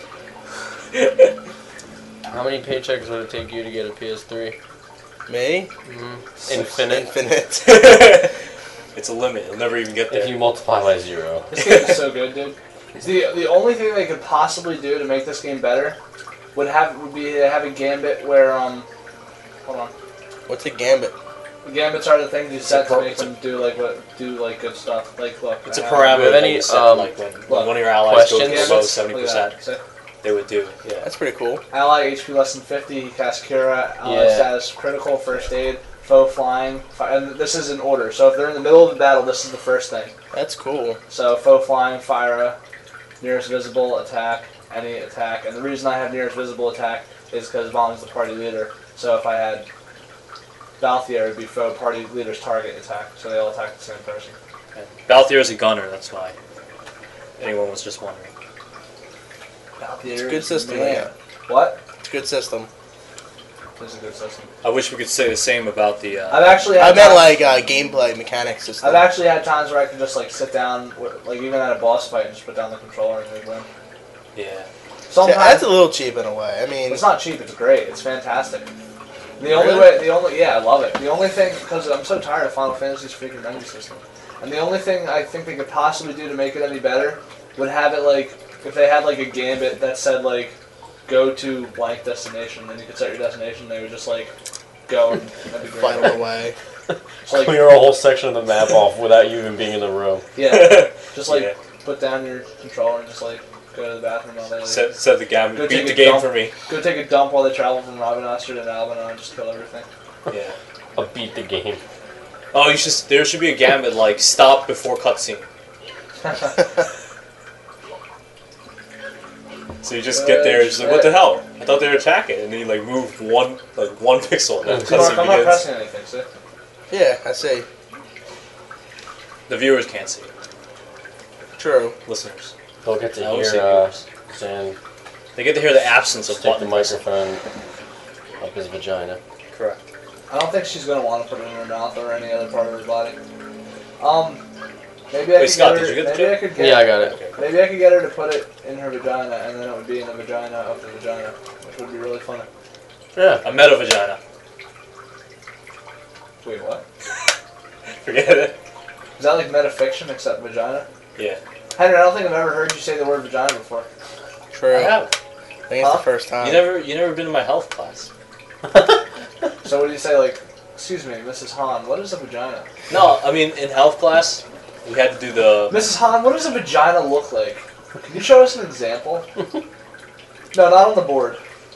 Speaker 4: How many paychecks would it take you to get a PS3?
Speaker 1: Me?
Speaker 4: Infinite.
Speaker 1: Infinite.
Speaker 2: It's a limit. You'll never even get there.
Speaker 4: If you multiply by 0.
Speaker 3: This game is so good, dude. The only thing they could possibly do to make this game better would be to have a gambit where hold on.
Speaker 1: What's a gambit?
Speaker 3: The gambits are the things you set to make
Speaker 2: it's a-
Speaker 3: them do good stuff. Like look.
Speaker 2: It's a
Speaker 3: I have-
Speaker 2: parameter
Speaker 4: Do you have
Speaker 2: that
Speaker 4: any,
Speaker 2: you set, like when one of your allies goes
Speaker 4: questions?
Speaker 2: below
Speaker 3: Gambits,
Speaker 2: 70%,
Speaker 3: look at that.
Speaker 2: they would do. Yeah.
Speaker 1: That's pretty cool.
Speaker 3: Ally HP less than 50, he casts Cura, ally
Speaker 4: Yeah.
Speaker 3: status critical, first aid, foe flying, and this is in order. So if they're in the middle of the battle, this is the first thing.
Speaker 1: That's cool.
Speaker 3: So foe flying, fire, nearest visible, attack, any attack. And the reason I have nearest visible attack is because Valen's the party leader. So if I had Balthier, it would be foe party leader's target attack. So they all attack the same person.
Speaker 2: And Balthier's a gunner, that's why. Anyone was just wondering.
Speaker 3: Balthier
Speaker 1: It's a good
Speaker 3: is
Speaker 1: system,
Speaker 3: man.
Speaker 1: yeah.
Speaker 3: What?
Speaker 1: It's a good system.
Speaker 3: This is a good system.
Speaker 2: I wish we could say the same about the.
Speaker 3: I've actually
Speaker 1: I
Speaker 3: had
Speaker 1: meant
Speaker 3: times-
Speaker 1: like gameplay mechanics system.
Speaker 3: I've actually had times where I could just like sit down, like even at a boss fight, and just put down the controller and win.
Speaker 2: Yeah.
Speaker 1: See,
Speaker 3: Sometimes
Speaker 1: that's a little cheap in a way. I mean,
Speaker 3: it's not cheap. It's great. It's fantastic. The
Speaker 1: Really?
Speaker 3: yeah, I love it. The only thing, because I'm so tired of Final Fantasy's freaking menu system, and the only thing I think they could possibly do to make it any better would have it like if they had like a gambit that said like go to blank destination, then you could set your destination. They would just like go and that'd be great.
Speaker 1: final away.
Speaker 3: Just, like,
Speaker 4: Clear a whole section of the map off without you even being in the room.
Speaker 3: yeah, just like
Speaker 2: Yeah.
Speaker 3: put down your controller and just like go to the bathroom all day. Like,
Speaker 2: Set the game.
Speaker 3: Go
Speaker 2: Beat
Speaker 3: take
Speaker 2: the
Speaker 3: a
Speaker 2: game
Speaker 3: dump.
Speaker 2: for me.
Speaker 3: Go take a dump while they travel from Ravenastr to Albanon and just kill everything.
Speaker 2: Yeah.
Speaker 4: I'll beat the game.
Speaker 2: Oh, there should be a gambit like stop before cutscene. So you just get there, it's like, what the hell? I thought they were attacking, and then you like move one pixel, and then
Speaker 4: Yeah.
Speaker 3: See, Mark,
Speaker 2: cutscene
Speaker 3: I'm not
Speaker 2: begins.
Speaker 3: pressing anything, see?
Speaker 1: Yeah, I see.
Speaker 2: The viewers can't see.
Speaker 1: True.
Speaker 2: Listeners,
Speaker 4: They'll get to
Speaker 2: I always say
Speaker 4: hear
Speaker 2: viewers.
Speaker 4: Zan
Speaker 2: They get to hear the absence of
Speaker 4: stick the
Speaker 2: button pressing.
Speaker 4: microphone up his vagina.
Speaker 2: Correct.
Speaker 3: I don't think she's gonna want to put it in her mouth or any other part of her body. Maybe I
Speaker 2: Wait,
Speaker 3: could
Speaker 2: Scott,
Speaker 3: get her.
Speaker 2: did you get the
Speaker 3: Maybe I
Speaker 2: kit?
Speaker 3: could get.
Speaker 4: Yeah, I got it.
Speaker 2: Okay.
Speaker 3: Maybe I could get her to put it in her vagina, and then it would be in the vagina of the vagina, which would be really funny.
Speaker 4: Yeah.
Speaker 2: A meta vagina.
Speaker 3: Wait, what?
Speaker 2: Forget it.
Speaker 3: Is that like metafiction except vagina?
Speaker 2: Yeah.
Speaker 3: Henry, I don't think I've ever heard you say the word vagina before.
Speaker 1: True.
Speaker 2: I
Speaker 1: I
Speaker 2: have.
Speaker 1: think it's the first time.
Speaker 2: You never been in my health class.
Speaker 3: So what do you say, like, excuse me, Mrs. Han, what is a vagina?
Speaker 2: No, I mean in health class, we had to do the.
Speaker 3: Mrs. Han, what does a vagina look like? Can you show us an example? No, not on the board.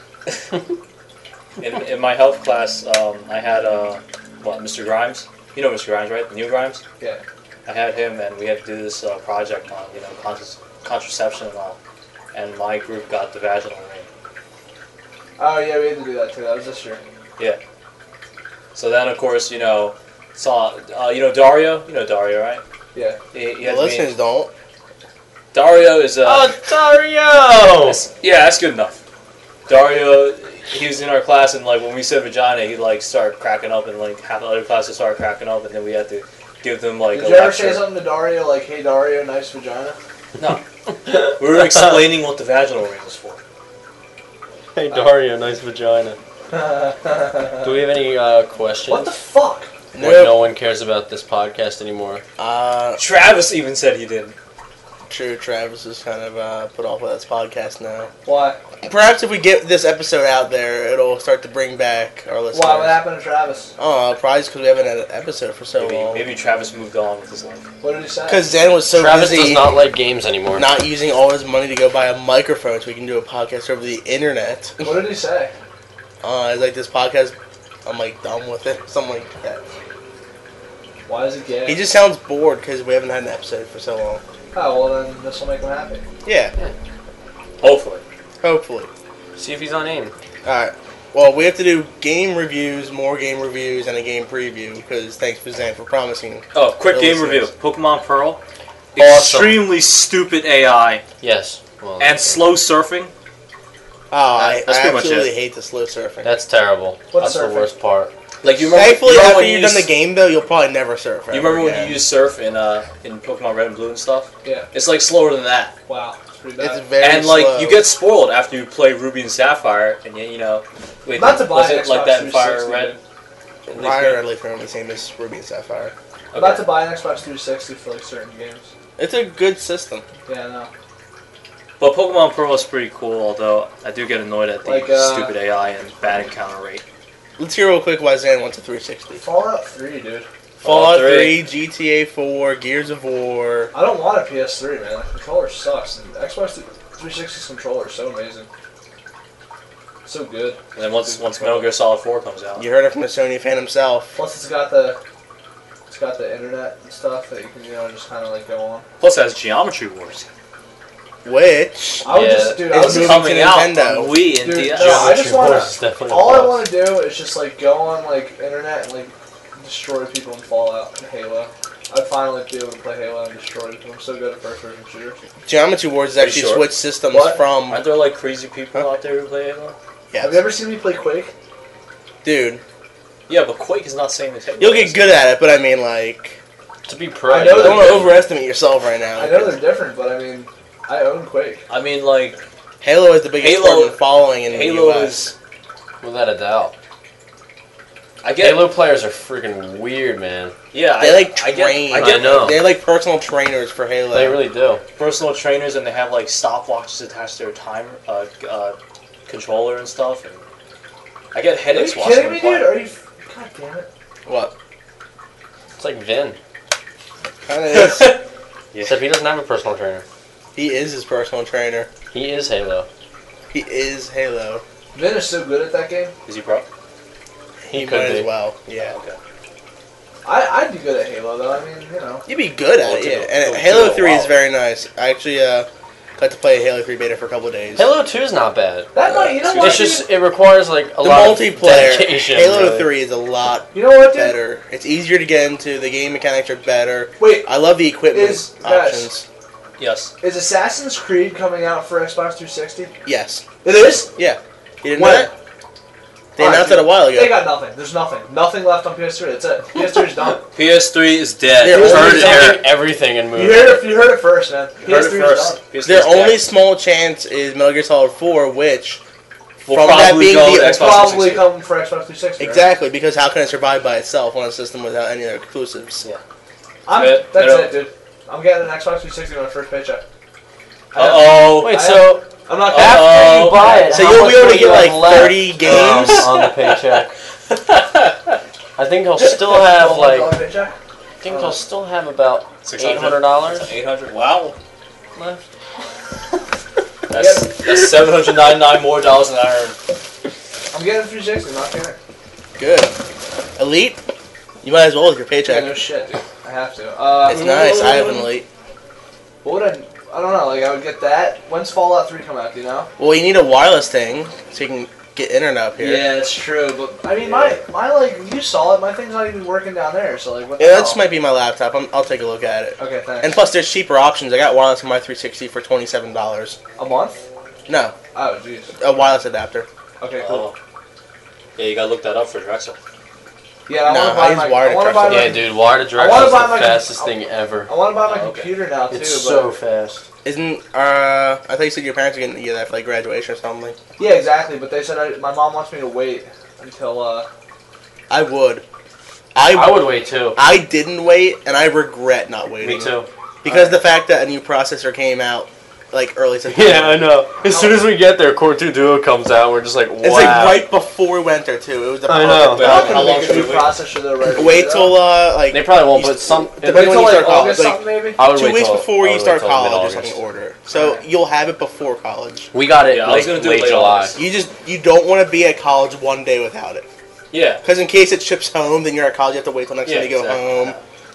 Speaker 2: In my health class, I had Mr. Grimes. You know Mr. Grimes, right? The new Grimes.
Speaker 3: Yeah.
Speaker 2: I had him, and we had to do this project on contraception and all. And my group got the vaginal ring.
Speaker 3: Oh yeah, we had to do that too. That was this year.
Speaker 2: Yeah. So then, of course, saw Dario. You know Dario, right?
Speaker 3: Yeah.
Speaker 2: He
Speaker 1: The
Speaker 2: had to be-
Speaker 1: listeners don't.
Speaker 2: Dario is
Speaker 4: Dario!
Speaker 2: yeah, that's good enough. Dario, he was in our class, and like when we said vagina, he'd like start cracking up, and like half the other classes started cracking up, and then we had to give them like
Speaker 3: Did
Speaker 2: a
Speaker 3: you ever
Speaker 2: lecture.
Speaker 3: say something to Dario like, "Hey Dario, nice vagina"?
Speaker 2: No, we were explaining what the vaginal ring was for.
Speaker 4: Hey Dario, nice vagina. Do we have any questions?
Speaker 3: What the fuck?
Speaker 4: When
Speaker 1: Nope.
Speaker 4: no one cares about this podcast anymore.
Speaker 2: Travis even said he didn't.
Speaker 1: True. Travis is kind of put off with this podcast now.
Speaker 3: Why?
Speaker 1: Perhaps if we get this episode out there, it'll start to bring back our listeners.
Speaker 3: Why? What happened to Travis?
Speaker 1: Oh, probably because we haven't had an episode for so long.
Speaker 2: Maybe Travis moved on with his life.
Speaker 3: What did he say?
Speaker 1: Because Zen was so
Speaker 4: Travis
Speaker 1: busy
Speaker 4: does not like games anymore.
Speaker 1: not using all his money to go buy a microphone so we can do a podcast over the internet.
Speaker 3: What did he say?
Speaker 1: It's like this podcast, I'm like done with it. Something like that.
Speaker 3: Why is he gay?
Speaker 1: He just sounds bored because we haven't had an episode for so long.
Speaker 3: Oh, well then this will make him happy.
Speaker 1: Yeah,
Speaker 2: Hopefully.
Speaker 1: hopefully.
Speaker 4: See if he's on AIM.
Speaker 1: Alright. Well, we have to do game reviews, more game reviews, and a game preview, because thanks, Fuzan, for promising.
Speaker 2: Oh, quick
Speaker 1: Those
Speaker 2: game
Speaker 1: things.
Speaker 2: review. Pokemon Pearl.
Speaker 4: Awesome.
Speaker 2: Extremely stupid AI.
Speaker 4: Yes. Well,
Speaker 2: And slow surfing.
Speaker 1: Oh, I
Speaker 2: That's pretty much
Speaker 1: absolutely
Speaker 2: it.
Speaker 1: hate the slow surfing.
Speaker 4: That's terrible.
Speaker 3: What's
Speaker 4: That's
Speaker 3: surfing?
Speaker 4: the worst part.
Speaker 2: Like, you remember,
Speaker 1: Thankfully,
Speaker 2: you remember
Speaker 1: after
Speaker 2: when
Speaker 1: you've
Speaker 2: you
Speaker 1: done the
Speaker 2: used-
Speaker 1: game, though, you'll probably never surf.
Speaker 2: You remember when
Speaker 1: again.
Speaker 2: you used surf in Pokemon Red and Blue and stuff?
Speaker 3: Yeah.
Speaker 2: It's like slower than that.
Speaker 3: Wow. It's pretty
Speaker 1: It's
Speaker 3: bad.
Speaker 1: very
Speaker 2: And like
Speaker 1: slow.
Speaker 2: you get spoiled after you play Ruby and Sapphire, and you know, wait,
Speaker 3: Not to buy
Speaker 2: was
Speaker 3: an
Speaker 2: it like
Speaker 3: Xbox
Speaker 2: that in Fire
Speaker 3: 360,
Speaker 2: Red?
Speaker 3: dude.
Speaker 2: In this
Speaker 1: Fire
Speaker 2: game?
Speaker 1: Red Leaf are the same as Ruby and Sapphire.
Speaker 3: I'm about
Speaker 2: Okay.
Speaker 3: to buy an Xbox 360 for like certain games.
Speaker 1: It's a good system.
Speaker 3: Yeah, I know.
Speaker 2: But Pokemon Pearl is pretty cool, although I do get annoyed at the
Speaker 3: Like,
Speaker 2: stupid AI and bad encounter rate.
Speaker 1: Let's hear real quick why Zan wants a 360.
Speaker 3: Fallout 3, dude.
Speaker 1: Fallout
Speaker 2: Fallout
Speaker 1: 3, GTA 4, Gears of War.
Speaker 3: I don't want a PS3, man. The controller sucks. And Xbox 360's controller is so amazing. So good.
Speaker 2: And then once Metal Gear Solid 4 comes out,
Speaker 1: You heard it from the Sony fan himself.
Speaker 3: Plus, it's got the internet and stuff that you can just kind of like go on.
Speaker 2: plus it has Geometry Wars.
Speaker 1: Which
Speaker 3: I would
Speaker 4: Yeah,
Speaker 3: just, dude. I
Speaker 1: it's
Speaker 3: would
Speaker 1: moving
Speaker 3: just,
Speaker 2: Coming
Speaker 1: to
Speaker 2: out
Speaker 1: Nintendo.
Speaker 2: on Wii and
Speaker 3: Dude,
Speaker 2: DS.
Speaker 3: no, I just wanna-
Speaker 4: Wars is definitely
Speaker 3: all I
Speaker 4: a
Speaker 3: want to do is just like go on like internet and like destroy people in Fallout and Halo. I'd finally be able to play Halo and destroy people. I'm so good at first-person shooters.
Speaker 1: Geometry Wars is
Speaker 2: Are you
Speaker 1: actually
Speaker 2: sure?
Speaker 1: switched systems
Speaker 3: What?
Speaker 1: from.
Speaker 2: Aren't there like crazy people out there who play Halo?
Speaker 3: Have you
Speaker 1: Yes.
Speaker 3: ever seen me play Quake?
Speaker 1: Dude,
Speaker 2: Yeah, but Quake is not saying the
Speaker 1: you'll get good at it, but I mean, like,
Speaker 4: To be pro.
Speaker 3: I know
Speaker 4: you
Speaker 1: don't
Speaker 3: that-
Speaker 1: overestimate yourself right now.
Speaker 3: I know they're different, but I mean, I own Quake.
Speaker 2: I mean, like
Speaker 1: Halo is the biggest
Speaker 2: Halo-
Speaker 1: sport following in the
Speaker 2: Halo
Speaker 1: US.
Speaker 2: is.
Speaker 4: Without a doubt.
Speaker 2: I get.
Speaker 4: Halo players are freaking weird, man.
Speaker 2: Yeah,
Speaker 1: They like
Speaker 2: I
Speaker 1: train.
Speaker 2: get. I get
Speaker 4: I know.
Speaker 1: They're like personal trainers for Halo.
Speaker 4: They really do.
Speaker 2: personal trainers, and they have like stopwatches attached to their timer, controller and stuff. And I get
Speaker 3: Are you
Speaker 2: headaches watching
Speaker 3: kidding
Speaker 2: them
Speaker 3: me,
Speaker 2: play.
Speaker 3: dude? Are you? God damn it!
Speaker 1: What?
Speaker 4: It's like Vin.
Speaker 1: Kind of is.
Speaker 4: Except he doesn't have a personal trainer.
Speaker 1: He is his personal trainer.
Speaker 4: He is Halo.
Speaker 1: He is Halo.
Speaker 3: Vin is so good at that game.
Speaker 2: Is he pro?
Speaker 1: He,
Speaker 4: could
Speaker 1: might
Speaker 4: be.
Speaker 1: as well. Yeah.
Speaker 2: Okay.
Speaker 3: I'd be good at Halo though. I mean,
Speaker 1: You'd be good at
Speaker 2: Well,
Speaker 1: it,
Speaker 2: to
Speaker 1: yeah.
Speaker 2: go-
Speaker 1: And
Speaker 2: to
Speaker 1: Halo
Speaker 2: go
Speaker 1: 3 is
Speaker 2: wild.
Speaker 1: very nice. I actually got to play Halo 3 beta for a couple days.
Speaker 4: Halo 2 is not bad.
Speaker 3: that might. You know what?
Speaker 4: It's just it requires like a
Speaker 1: The
Speaker 4: lot of
Speaker 1: multiplayer,
Speaker 4: dedication.
Speaker 1: Halo
Speaker 4: really.
Speaker 1: 3 is a lot
Speaker 3: You know what, dude?
Speaker 1: better. It's easier to get into. The game mechanics are better.
Speaker 3: Wait,
Speaker 1: I love the equipment
Speaker 3: Is- guys.
Speaker 1: options.
Speaker 2: Yes.
Speaker 3: is Assassin's Creed coming out for Xbox 360?
Speaker 1: Yes.
Speaker 3: It is.
Speaker 1: Yeah. You didn't know
Speaker 3: When?
Speaker 1: that? They
Speaker 3: Alright,
Speaker 1: announced it a
Speaker 3: dude.
Speaker 1: while ago.
Speaker 3: They got nothing. There's nothing. Nothing left on PS3. That's it. PS3 is done.
Speaker 2: PS3 is dead.
Speaker 1: They're
Speaker 2: Heard
Speaker 1: only
Speaker 2: it
Speaker 1: selling
Speaker 2: here.
Speaker 4: Everything in
Speaker 3: You
Speaker 4: movies.
Speaker 3: heard it first, man.
Speaker 2: Heard it
Speaker 3: PS3 is done.
Speaker 2: first. PS3 is
Speaker 1: Their
Speaker 2: dead.
Speaker 1: only small chance is Metal Gear Solid 4, which
Speaker 2: will
Speaker 1: from that
Speaker 2: probably
Speaker 1: being
Speaker 2: go
Speaker 1: the-
Speaker 2: to Xbox
Speaker 3: Probably
Speaker 2: 360.
Speaker 3: come for Xbox 360. right?
Speaker 1: exactly because how can it survive by itself on a system without any other exclusives?
Speaker 3: That's
Speaker 2: you know-
Speaker 3: it, dude. I'm getting an Xbox 360 on my first paycheck.
Speaker 2: Uh-oh.
Speaker 4: Wait,
Speaker 3: I
Speaker 4: so
Speaker 3: I'm not
Speaker 2: Uh-oh.
Speaker 4: after you buy it,
Speaker 1: So
Speaker 4: how
Speaker 1: you'll
Speaker 4: much
Speaker 1: be able
Speaker 4: will
Speaker 1: to
Speaker 4: you
Speaker 1: get like
Speaker 4: have left
Speaker 1: 30 games.
Speaker 4: on the paycheck? I think he'll still have like. I
Speaker 3: paycheck.
Speaker 4: think they'll still have about
Speaker 2: $600.
Speaker 4: $800
Speaker 2: 800. Wow.
Speaker 4: left.
Speaker 2: That's $799 more dollars than I earned.
Speaker 3: I'm getting 360. Not kidding.
Speaker 1: Good. Elite? You might as well with your
Speaker 3: Yeah,
Speaker 1: paycheck.
Speaker 3: no shit, dude. I have to.
Speaker 1: It's nice. I have an Elite.
Speaker 3: What would I don't know. Like I would get that. When's Fallout 3 come out? Do you know?
Speaker 1: Well, you need a wireless thing so you can get internet up here.
Speaker 3: Yeah, it's true. But I mean, my like you saw it. My thing's not even working down there. So like, what?
Speaker 1: Yeah,
Speaker 3: the
Speaker 1: that just
Speaker 3: hell?
Speaker 1: might be my laptop. I'll take a look at it.
Speaker 3: Okay, thanks.
Speaker 1: And plus, there's cheaper options. I got wireless on my 360 for $27.
Speaker 3: A month?
Speaker 1: No,
Speaker 3: Oh, jeez.
Speaker 1: a wireless adapter.
Speaker 3: Okay, cool.
Speaker 2: Oh. Yeah, you gotta look that up for Drexel.
Speaker 3: Yeah, I
Speaker 1: No,
Speaker 3: want to
Speaker 1: I
Speaker 3: buy
Speaker 1: use
Speaker 3: my.
Speaker 1: wired
Speaker 3: I want to buy
Speaker 1: Drexel.
Speaker 3: my.
Speaker 4: Yeah, dude, wired to
Speaker 3: I
Speaker 4: direct
Speaker 3: wanna
Speaker 4: is
Speaker 3: buy
Speaker 4: the
Speaker 3: my-
Speaker 4: fastest thing ever.
Speaker 3: I want to buy my
Speaker 2: Oh, okay.
Speaker 3: computer now too.
Speaker 4: It's
Speaker 3: but
Speaker 4: so fast.
Speaker 1: Isn't I thought you said your parents are getting you that for like graduation or something.
Speaker 3: yeah, exactly. But they said my mom wants me to wait until.
Speaker 1: I would.
Speaker 4: I would wait too.
Speaker 1: I didn't wait, and I regret not waiting.
Speaker 4: Me too.
Speaker 1: Because the fact that a new processor came out like early September.
Speaker 4: Yeah, I know. As soon as we get there, Core 2 Duo comes out. We're just like, wow.
Speaker 1: It's like right before winter too. It was the
Speaker 4: I
Speaker 1: perfect
Speaker 4: know.
Speaker 2: Wait,
Speaker 3: I'm not
Speaker 1: time.
Speaker 2: how
Speaker 3: gonna
Speaker 2: long
Speaker 3: make a
Speaker 2: should
Speaker 3: new
Speaker 2: we wait?
Speaker 3: processor that ready.
Speaker 1: Wait till like
Speaker 4: They probably won't,
Speaker 1: you
Speaker 4: but some.
Speaker 1: Depending
Speaker 3: Wait
Speaker 1: when
Speaker 3: till
Speaker 1: you
Speaker 3: like
Speaker 1: start college,
Speaker 3: August
Speaker 1: like,
Speaker 3: something maybe.
Speaker 4: I would
Speaker 1: 2
Speaker 4: wait
Speaker 1: weeks
Speaker 4: till-
Speaker 1: before
Speaker 4: I
Speaker 1: you
Speaker 4: would
Speaker 1: start
Speaker 4: wait till
Speaker 1: college or
Speaker 4: mid-August.
Speaker 1: something. Order it. So you'll have it before college.
Speaker 4: We got it
Speaker 2: Yeah, I
Speaker 4: like
Speaker 2: was gonna do
Speaker 4: late
Speaker 2: late
Speaker 4: July.
Speaker 2: August.
Speaker 1: You don't want to be at college one day without it.
Speaker 2: Yeah.
Speaker 1: Because in case it ships home, then you're at college. You have to wait till next
Speaker 2: Yeah,
Speaker 1: time you go
Speaker 2: exactly.
Speaker 1: home.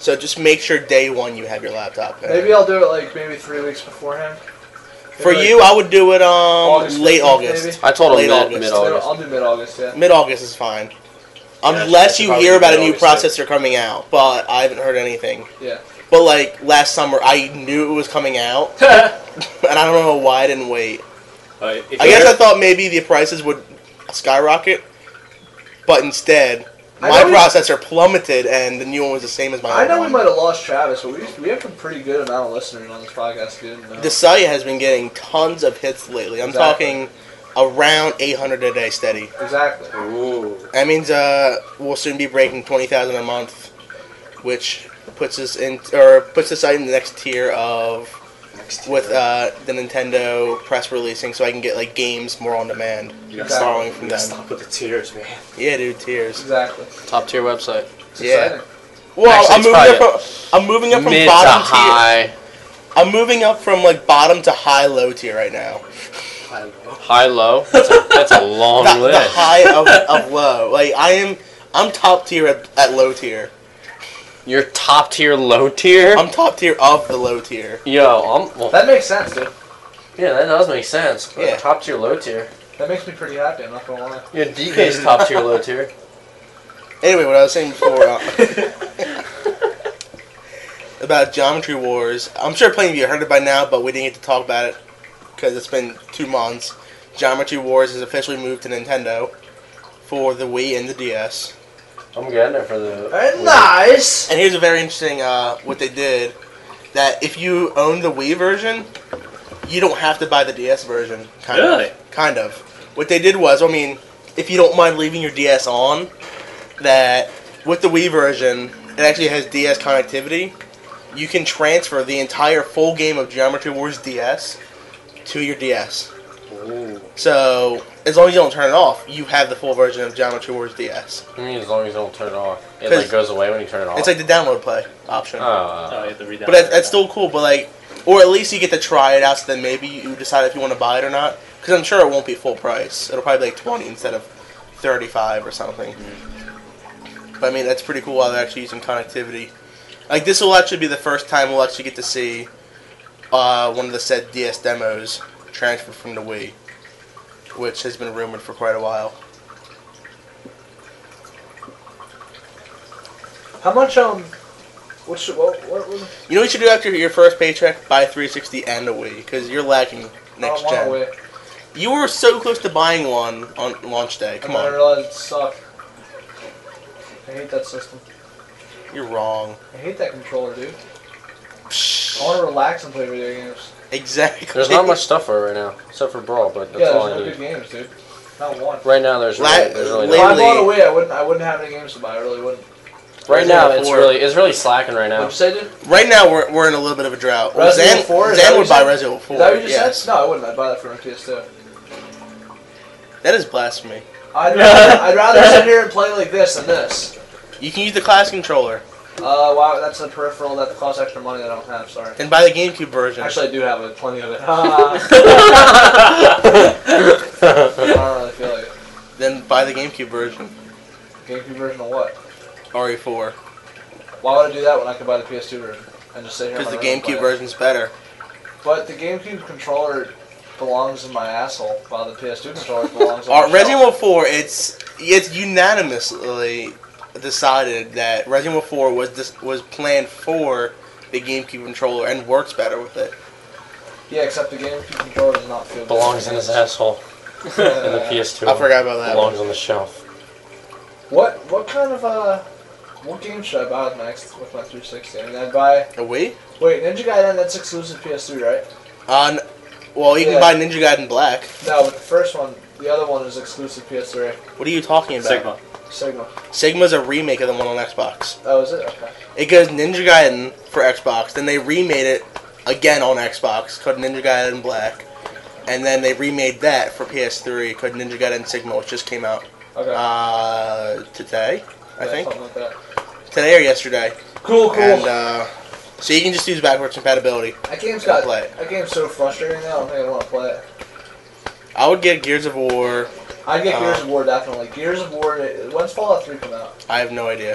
Speaker 1: So just make sure day one you have your laptop.
Speaker 3: Maybe I'll do it like maybe 3 weeks beforehand. Maybe
Speaker 1: For
Speaker 3: like
Speaker 1: you, I would do it late
Speaker 3: 15th,
Speaker 1: August.
Speaker 3: maybe?
Speaker 4: I told him
Speaker 1: Late August.
Speaker 4: mid-August.
Speaker 3: I'll do mid-August, yeah.
Speaker 1: Mid-August is fine.
Speaker 2: Yeah,
Speaker 1: Unless
Speaker 2: I should
Speaker 1: you
Speaker 2: probably
Speaker 1: hear
Speaker 2: do
Speaker 1: about a new
Speaker 2: mid-August,
Speaker 1: processor coming out, but I haven't heard anything.
Speaker 3: Yeah.
Speaker 1: But like last summer, I knew it was coming out, and I don't know why I didn't wait. I guess I thought maybe the prices would skyrocket, but instead,
Speaker 3: I
Speaker 1: my
Speaker 3: know we-
Speaker 1: processor plummeted, and the new one was the same as my
Speaker 3: I
Speaker 1: old
Speaker 3: know we
Speaker 1: one.
Speaker 3: might have lost Travis, but we have a pretty good amount of listeners on this podcast. If you didn't know.
Speaker 1: The site has been getting tons of hits lately. I'm
Speaker 3: Exactly.
Speaker 1: talking around 800 a day steady.
Speaker 3: Exactly.
Speaker 2: Ooh.
Speaker 1: That means we'll soon be breaking 20,000 a month, which puts us puts the site in the next tier of with the Nintendo press releasing, so I can get like games more on demand,
Speaker 2: You
Speaker 3: Exactly.
Speaker 1: borrowing from them.
Speaker 2: Stop with the tears, man.
Speaker 1: Yeah, dude, tears.
Speaker 3: Exactly.
Speaker 4: Top tier website.
Speaker 3: It's
Speaker 1: Yeah.
Speaker 3: exciting.
Speaker 1: Well,
Speaker 4: Actually,
Speaker 1: I'm moving up from
Speaker 4: Mid to
Speaker 1: bottom tier.
Speaker 4: high.
Speaker 1: I'm moving up from like bottom to high low tier right now.
Speaker 4: High low. That's a long
Speaker 1: The
Speaker 4: list.
Speaker 1: high of low. Like I'm top tier at low tier.
Speaker 4: You're top tier, low tier.
Speaker 1: I'm top tier of the low tier.
Speaker 4: Well,
Speaker 3: That makes sense, dude.
Speaker 4: yeah, that does make sense. But
Speaker 1: Yeah.
Speaker 4: top tier, low tier.
Speaker 3: That makes me pretty happy. I'm not gonna lie.
Speaker 4: Yeah, DK's top tier, low tier.
Speaker 1: Anyway, what I was saying before about Geometry Wars, I'm sure plenty of you heard it by now, but we didn't get to talk about it because it's been 2 months. Geometry Wars has officially moved to Nintendo for the Wii and the DS.
Speaker 4: I'm getting it for the.
Speaker 3: Very nice.
Speaker 1: And here's a very interesting what they did, that if you own the Wii version, you don't have to buy the DS version.
Speaker 2: Really?
Speaker 1: Kind of. What they did was, I mean, if you don't mind leaving your DS on, that with the Wii version, it actually has DS connectivity. You can transfer the entire full game of Geometry Wars DS to your DS.
Speaker 2: Ooh.
Speaker 1: So, as long as you don't turn it off, you have the full version of Geometry Wars DS.
Speaker 4: I mean, as long as you don't turn it off. It
Speaker 1: 'Cause
Speaker 4: like goes away when you turn it off.
Speaker 1: It's like the download play option.
Speaker 2: Oh, you have to read that.
Speaker 1: But that's still cool, but like, or at least you get to try it out, so then maybe you decide if you want to buy it or not. Because I'm sure it won't be full price. It'll probably be like 20 instead of 35 or something. But I mean, that's pretty cool how they're actually using connectivity. Like, this will actually be the first time we'll actually get to see one of the said DS demos transferred from the Wii, which has been rumored for quite a while.
Speaker 3: How much what
Speaker 1: You know what you should do after your first paycheck? Buy a 360 and a Wii, because you're lacking next
Speaker 3: I
Speaker 1: gen.
Speaker 3: don't want to wait.
Speaker 1: You were so close to buying one on launch day. Come
Speaker 3: And then I
Speaker 1: on.
Speaker 3: realized it sucked. I hate that system.
Speaker 1: You're wrong.
Speaker 3: I hate that controller, dude. I want to relax and play video games.
Speaker 1: Exactly.
Speaker 4: There's not much stuff for it right now, except for Brawl, but that's
Speaker 3: Yeah,
Speaker 4: all
Speaker 3: there's
Speaker 4: I
Speaker 3: no
Speaker 4: need.
Speaker 3: good games, dude. Not one.
Speaker 4: Right now, there's really, there's really
Speaker 3: If
Speaker 1: Lately-
Speaker 3: I bought a Wii, I wouldn't have any games to buy. I really wouldn't.
Speaker 4: Right now,
Speaker 1: Resident
Speaker 4: it's really slacking right now.
Speaker 3: What'd you say, dude?
Speaker 1: Right now, we're in a little bit of a drought. Well,
Speaker 3: Resident
Speaker 1: Zan,
Speaker 3: Evil 4? Is
Speaker 1: Zan
Speaker 3: that
Speaker 1: would
Speaker 3: what you
Speaker 1: buy
Speaker 3: said?
Speaker 1: Resident Evil 4.
Speaker 3: Is that what you
Speaker 1: yes.
Speaker 3: said? No, I wouldn't. I'd buy that for my PS2.
Speaker 1: That is blasphemy.
Speaker 3: I'd rather sit here and play like this than this.
Speaker 1: You can use the class controller.
Speaker 3: Wow, that's a peripheral that costs extra money that I don't have. Sorry.
Speaker 1: Then buy the GameCube version.
Speaker 3: Actually, I do have it. Plenty of it. I don't really feel like it.
Speaker 1: Then buy the GameCube version.
Speaker 3: GameCube version of what?
Speaker 1: RE4.
Speaker 3: Why would I do that when I could buy the PS2 version and just sit here?
Speaker 1: Because
Speaker 3: on
Speaker 1: the
Speaker 3: my room and
Speaker 1: GameCube
Speaker 3: play it?
Speaker 1: version's better.
Speaker 3: But the GameCube controller belongs in my asshole, while the PS2 controller belongs on my
Speaker 1: Resident
Speaker 3: shelf.
Speaker 1: Evil 4, it's unanimously decided that Resident Evil 4 was planned for the GameCube controller and works better with it.
Speaker 3: Yeah, except the GameCube controller does not feel good.
Speaker 4: Belongs in his asshole. And the PS2
Speaker 1: I forgot about that.
Speaker 4: belongs on the shelf.
Speaker 3: What kind of what game should I buy next with my 360? I mean, I'd buy.
Speaker 1: A Wii?
Speaker 3: Wait, Ninja Gaiden, that's exclusive PS3, right?
Speaker 1: Well, you can
Speaker 3: Yeah.
Speaker 1: buy Ninja Gaiden Black.
Speaker 3: No, but the first one, the other one is exclusive PS3.
Speaker 1: What are you talking about?
Speaker 2: Sigma.
Speaker 3: Sigma.
Speaker 1: Sigma's a remake of the one on Xbox.
Speaker 3: Oh, is it? Okay.
Speaker 1: It goes Ninja Gaiden for Xbox, then they remade it again on Xbox called Ninja Gaiden Black, and then they remade that for PS3 called Ninja Gaiden Sigma, which just came out today, I
Speaker 3: Yeah,
Speaker 1: think.
Speaker 3: something like that.
Speaker 1: Today or yesterday.
Speaker 3: Cool.
Speaker 1: And so you can just use backwards compatibility.
Speaker 3: That game's
Speaker 1: Gotta play it.
Speaker 3: that game's so frustrating now. I don't think I want to play it.
Speaker 1: I would get Gears of War.
Speaker 3: I'd get Gears of War definitely. Gears of War. When's Fallout 3 come out?
Speaker 1: I have no idea.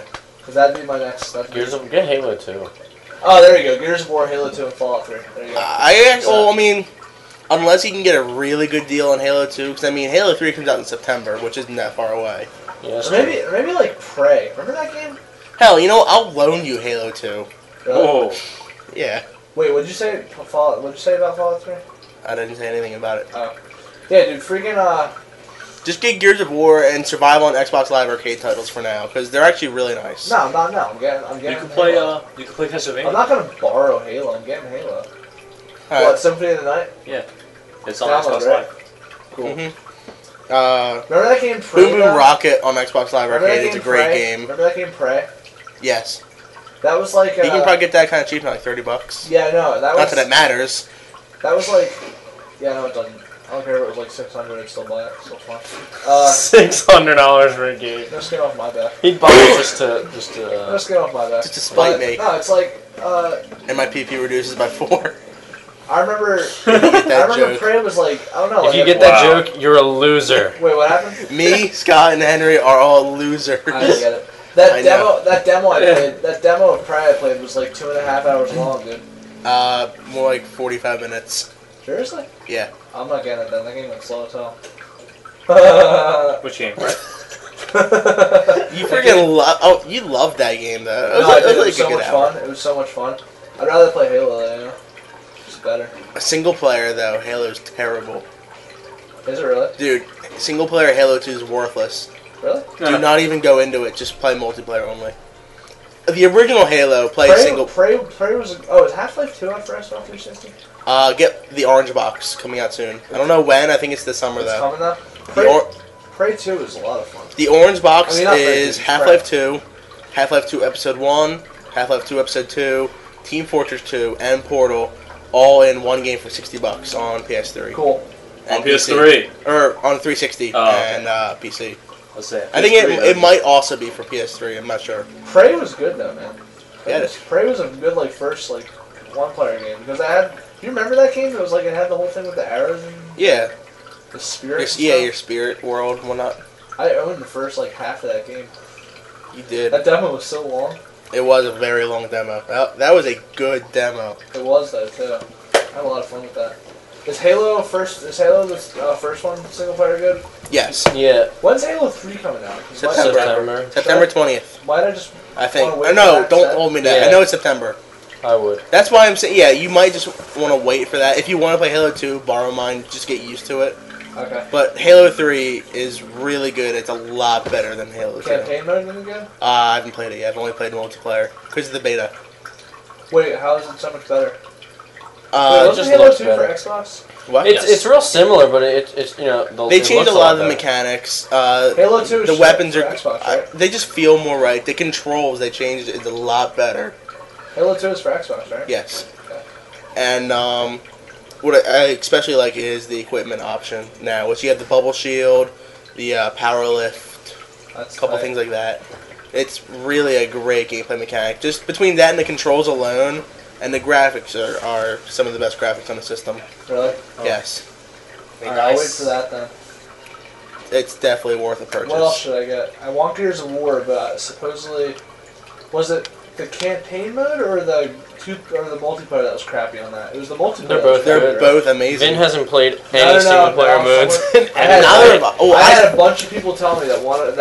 Speaker 3: Because that'd be my next.
Speaker 4: Get Halo 2.
Speaker 3: Oh, there you go. Gears of War, Halo 2, and Fallout 3. There you go.
Speaker 1: I mean, unless you can get a really good deal on Halo 2, because I mean, Halo 3 comes out in September, which isn't that far away.
Speaker 4: Yeah,
Speaker 3: Or maybe like Prey. Remember that game?
Speaker 1: Hell, you know, I'll loan you Halo 2.
Speaker 3: Really?
Speaker 2: Whoa.
Speaker 1: Yeah,
Speaker 3: Wait, what'd you say? Fallout? What'd you say about Fallout 3?
Speaker 1: I didn't say anything about it.
Speaker 3: Yeah, dude, freaking
Speaker 1: Just get Gears of War and Survival on Xbox Live Arcade titles for now, because they're actually really nice.
Speaker 3: No, I'm not. No, I'm getting.
Speaker 2: You can play.
Speaker 3: Halo.
Speaker 2: You can play Castlevania.
Speaker 3: I'm not gonna borrow Halo. I'm getting Halo.
Speaker 1: Alright.
Speaker 3: What? Symphony of the Night?
Speaker 2: It's on
Speaker 3: Download,
Speaker 2: Xbox
Speaker 3: right?
Speaker 2: Live.
Speaker 3: Cool.
Speaker 1: Mm-hmm.
Speaker 3: Remember that game Prey?
Speaker 1: Boom Boom
Speaker 3: though?
Speaker 1: Rocket on Xbox Live
Speaker 3: Remember that
Speaker 1: Arcade is a
Speaker 3: game
Speaker 1: great
Speaker 3: Prey?
Speaker 1: game.
Speaker 3: Remember that game Prey?
Speaker 1: Yes.
Speaker 3: That was like.
Speaker 1: You can probably get that kind of cheap, like $30.
Speaker 3: Yeah, no, that
Speaker 1: Not
Speaker 3: was.
Speaker 1: that it matters.
Speaker 3: That was like. Yeah, no, it doesn't. I don't care if it was like 600. I'd still buy it. It's still fun.
Speaker 4: $600 for a game.
Speaker 3: Just get off my back.
Speaker 4: He'd buy it just to.
Speaker 3: Just get off my back.
Speaker 1: Just to spite
Speaker 3: But,
Speaker 1: me.
Speaker 3: No, it's like.
Speaker 1: And my PP reduces by 4.
Speaker 3: I remember.
Speaker 1: Get that joke.
Speaker 3: Prey was like. I don't know.
Speaker 4: If you
Speaker 3: like,
Speaker 4: get that joke, you're a loser.
Speaker 3: Wait, what happened?
Speaker 1: Me, Scott, and Henry are all losers.
Speaker 3: I didn't get it.
Speaker 1: I know.
Speaker 3: That demo I played, that demo of Prey I played was like 2.5 hours long, dude.
Speaker 1: More like 45 minutes.
Speaker 3: Seriously?
Speaker 1: Yeah.
Speaker 3: I'm not getting it then. That game looks slow as hell.
Speaker 2: Which game?
Speaker 1: You freaking love. Oh, you loved that game though. It was,
Speaker 3: No, I
Speaker 1: it
Speaker 3: did.
Speaker 1: was
Speaker 3: It was so much fun. It was so much fun. I'd rather play Halo, you know. It's better.
Speaker 1: A single player though, Halo's terrible.
Speaker 3: Is it really?
Speaker 1: Dude, single player Halo 2 is worthless.
Speaker 3: Really?
Speaker 1: Do not even go into it. Just play multiplayer only. The original Halo, play
Speaker 3: Prey,
Speaker 1: single.
Speaker 3: Prey was. Oh, is Half-Life 2 out for Xbox 360?
Speaker 1: Get the orange box coming out soon. I don't know when. I think it's this summer
Speaker 3: It's
Speaker 1: though.
Speaker 3: coming now.
Speaker 1: The,
Speaker 3: Prey 2 is a lot of fun.
Speaker 1: the orange box
Speaker 3: I mean, not Prey
Speaker 1: is
Speaker 3: 2,
Speaker 1: Half-Life 2, Half-Life 2 Episode 1, Half-Life 2 Episode 2, Team Fortress 2, and Portal, all in one game for $60 on PS3.
Speaker 3: Cool.
Speaker 1: And
Speaker 2: On PS3.
Speaker 1: Or on 360
Speaker 2: Oh, okay.
Speaker 1: and PC.
Speaker 2: Let's say.
Speaker 1: I think it might also be for PS3. I'm not sure.
Speaker 3: Prey was good though, man.
Speaker 1: Yeah,
Speaker 3: Prey was a good like first like one-player game because I had. Do you remember that game? It was like it had the whole thing with the arrows and
Speaker 1: Yeah.
Speaker 3: the spirits.
Speaker 1: Your spirit world and whatnot.
Speaker 3: I owned the first like half of that game.
Speaker 1: You did.
Speaker 3: That demo was so long.
Speaker 1: It was a very long demo. That was a good demo.
Speaker 3: It was though too. I had a lot of fun with that. Is Halo the first one single player good?
Speaker 1: Yes.
Speaker 4: Yeah.
Speaker 3: When's Halo 3 coming out? 'Cause why-
Speaker 4: September.
Speaker 1: September 20th.
Speaker 3: Why'd I just?
Speaker 1: I think.
Speaker 3: Wanna wait
Speaker 1: No,
Speaker 3: for that
Speaker 1: don't
Speaker 3: set?
Speaker 1: hold me to that.
Speaker 4: Yeah.
Speaker 1: I know it's September.
Speaker 4: I would.
Speaker 1: That's why I'm saying, yeah, you might just want to wait for that. If you want to play Halo 2, borrow mine, just get used to it.
Speaker 3: Okay.
Speaker 1: But Halo 3 is really good. It's a lot better than Halo 2.
Speaker 3: Campaign mode any good?
Speaker 1: I haven't played it yet. I've only played multiplayer because of the beta.
Speaker 3: Wait, how is it so much better? Wait,
Speaker 1: Uh,
Speaker 3: wasn't
Speaker 4: just
Speaker 3: Halo
Speaker 4: looks
Speaker 3: 2
Speaker 4: better.
Speaker 3: for Xbox?
Speaker 1: what?
Speaker 4: It's real similar, but it's you know
Speaker 1: They
Speaker 4: it
Speaker 1: changed
Speaker 4: looks
Speaker 1: a lot of the
Speaker 4: better.
Speaker 1: mechanics.
Speaker 3: Halo 2 is
Speaker 1: The
Speaker 3: shit
Speaker 1: weapons
Speaker 3: for
Speaker 1: are.
Speaker 3: Xbox, right?
Speaker 1: They just feel more right. The controls they changed is a lot better.
Speaker 3: Halo 2 is for Xbox, right?
Speaker 1: Yes.
Speaker 3: Okay.
Speaker 1: And what I especially like is the equipment option now, which you have the bubble shield, the power lift,
Speaker 3: That's
Speaker 1: a couple
Speaker 3: tight.
Speaker 1: things like that. It's really a great gameplay mechanic. Just between that and the controls alone, and the graphics are some of the best graphics on the system.
Speaker 3: Really?
Speaker 1: Yes.
Speaker 3: Alright, I'll wait for that then.
Speaker 1: It's definitely worth a purchase.
Speaker 3: What else should I get? I want Gears of War, but supposedly, was it the campaign mode or the multiplayer that was crappy on that? It was the multiplayer.
Speaker 4: They're
Speaker 3: that was
Speaker 4: both
Speaker 1: They're
Speaker 3: crappy, right?
Speaker 1: both amazing.
Speaker 4: Vin hasn't played
Speaker 3: No,
Speaker 4: any
Speaker 3: no,
Speaker 4: single player
Speaker 3: no,
Speaker 4: modes.
Speaker 3: I had,
Speaker 1: Neither of- oh,
Speaker 3: I
Speaker 1: I-
Speaker 3: had a bunch of people tell me that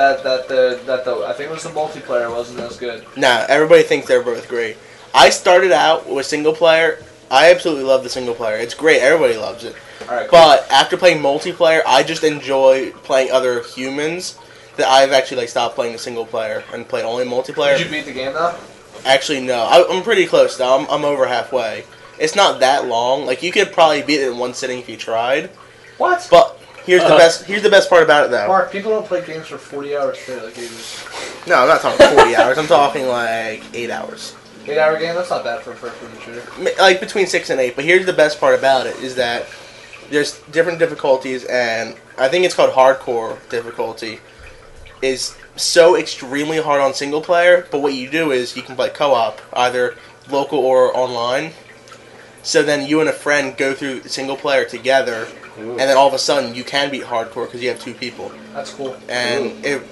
Speaker 3: I think it was the multiplayer wasn't as good.
Speaker 1: Nah, everybody thinks they're both great. I started out with single player. I absolutely love the single player. It's great. Everybody loves it.
Speaker 3: Alright, cool.
Speaker 1: But after playing multiplayer, I just enjoy playing other humans. That I've actually stopped playing the single player and played only multiplayer.
Speaker 3: Did you beat the game though?
Speaker 1: Actually, no. I'm pretty close though. I'm over halfway. It's not that long. Like you could probably beat it in one sitting if you tried.
Speaker 3: What?
Speaker 1: But here's the best part about it though.
Speaker 3: Mark, people don't play games for 40 hours straight like you do.
Speaker 1: No, I'm not talking 40 hours. I'm talking like 8 hours.
Speaker 3: 8-hour game? That's not bad for a first-person shooter.
Speaker 1: Like between 6 and 8. But here's the best part about it is that there's different difficulties, and I think it's called hardcore difficulty. Is so extremely hard on single player, but what you do is you can play co-op, either local or online. So then you and a friend go through single player together, and then all of a sudden you can beat hardcore because you have two people.
Speaker 3: That's cool.
Speaker 1: And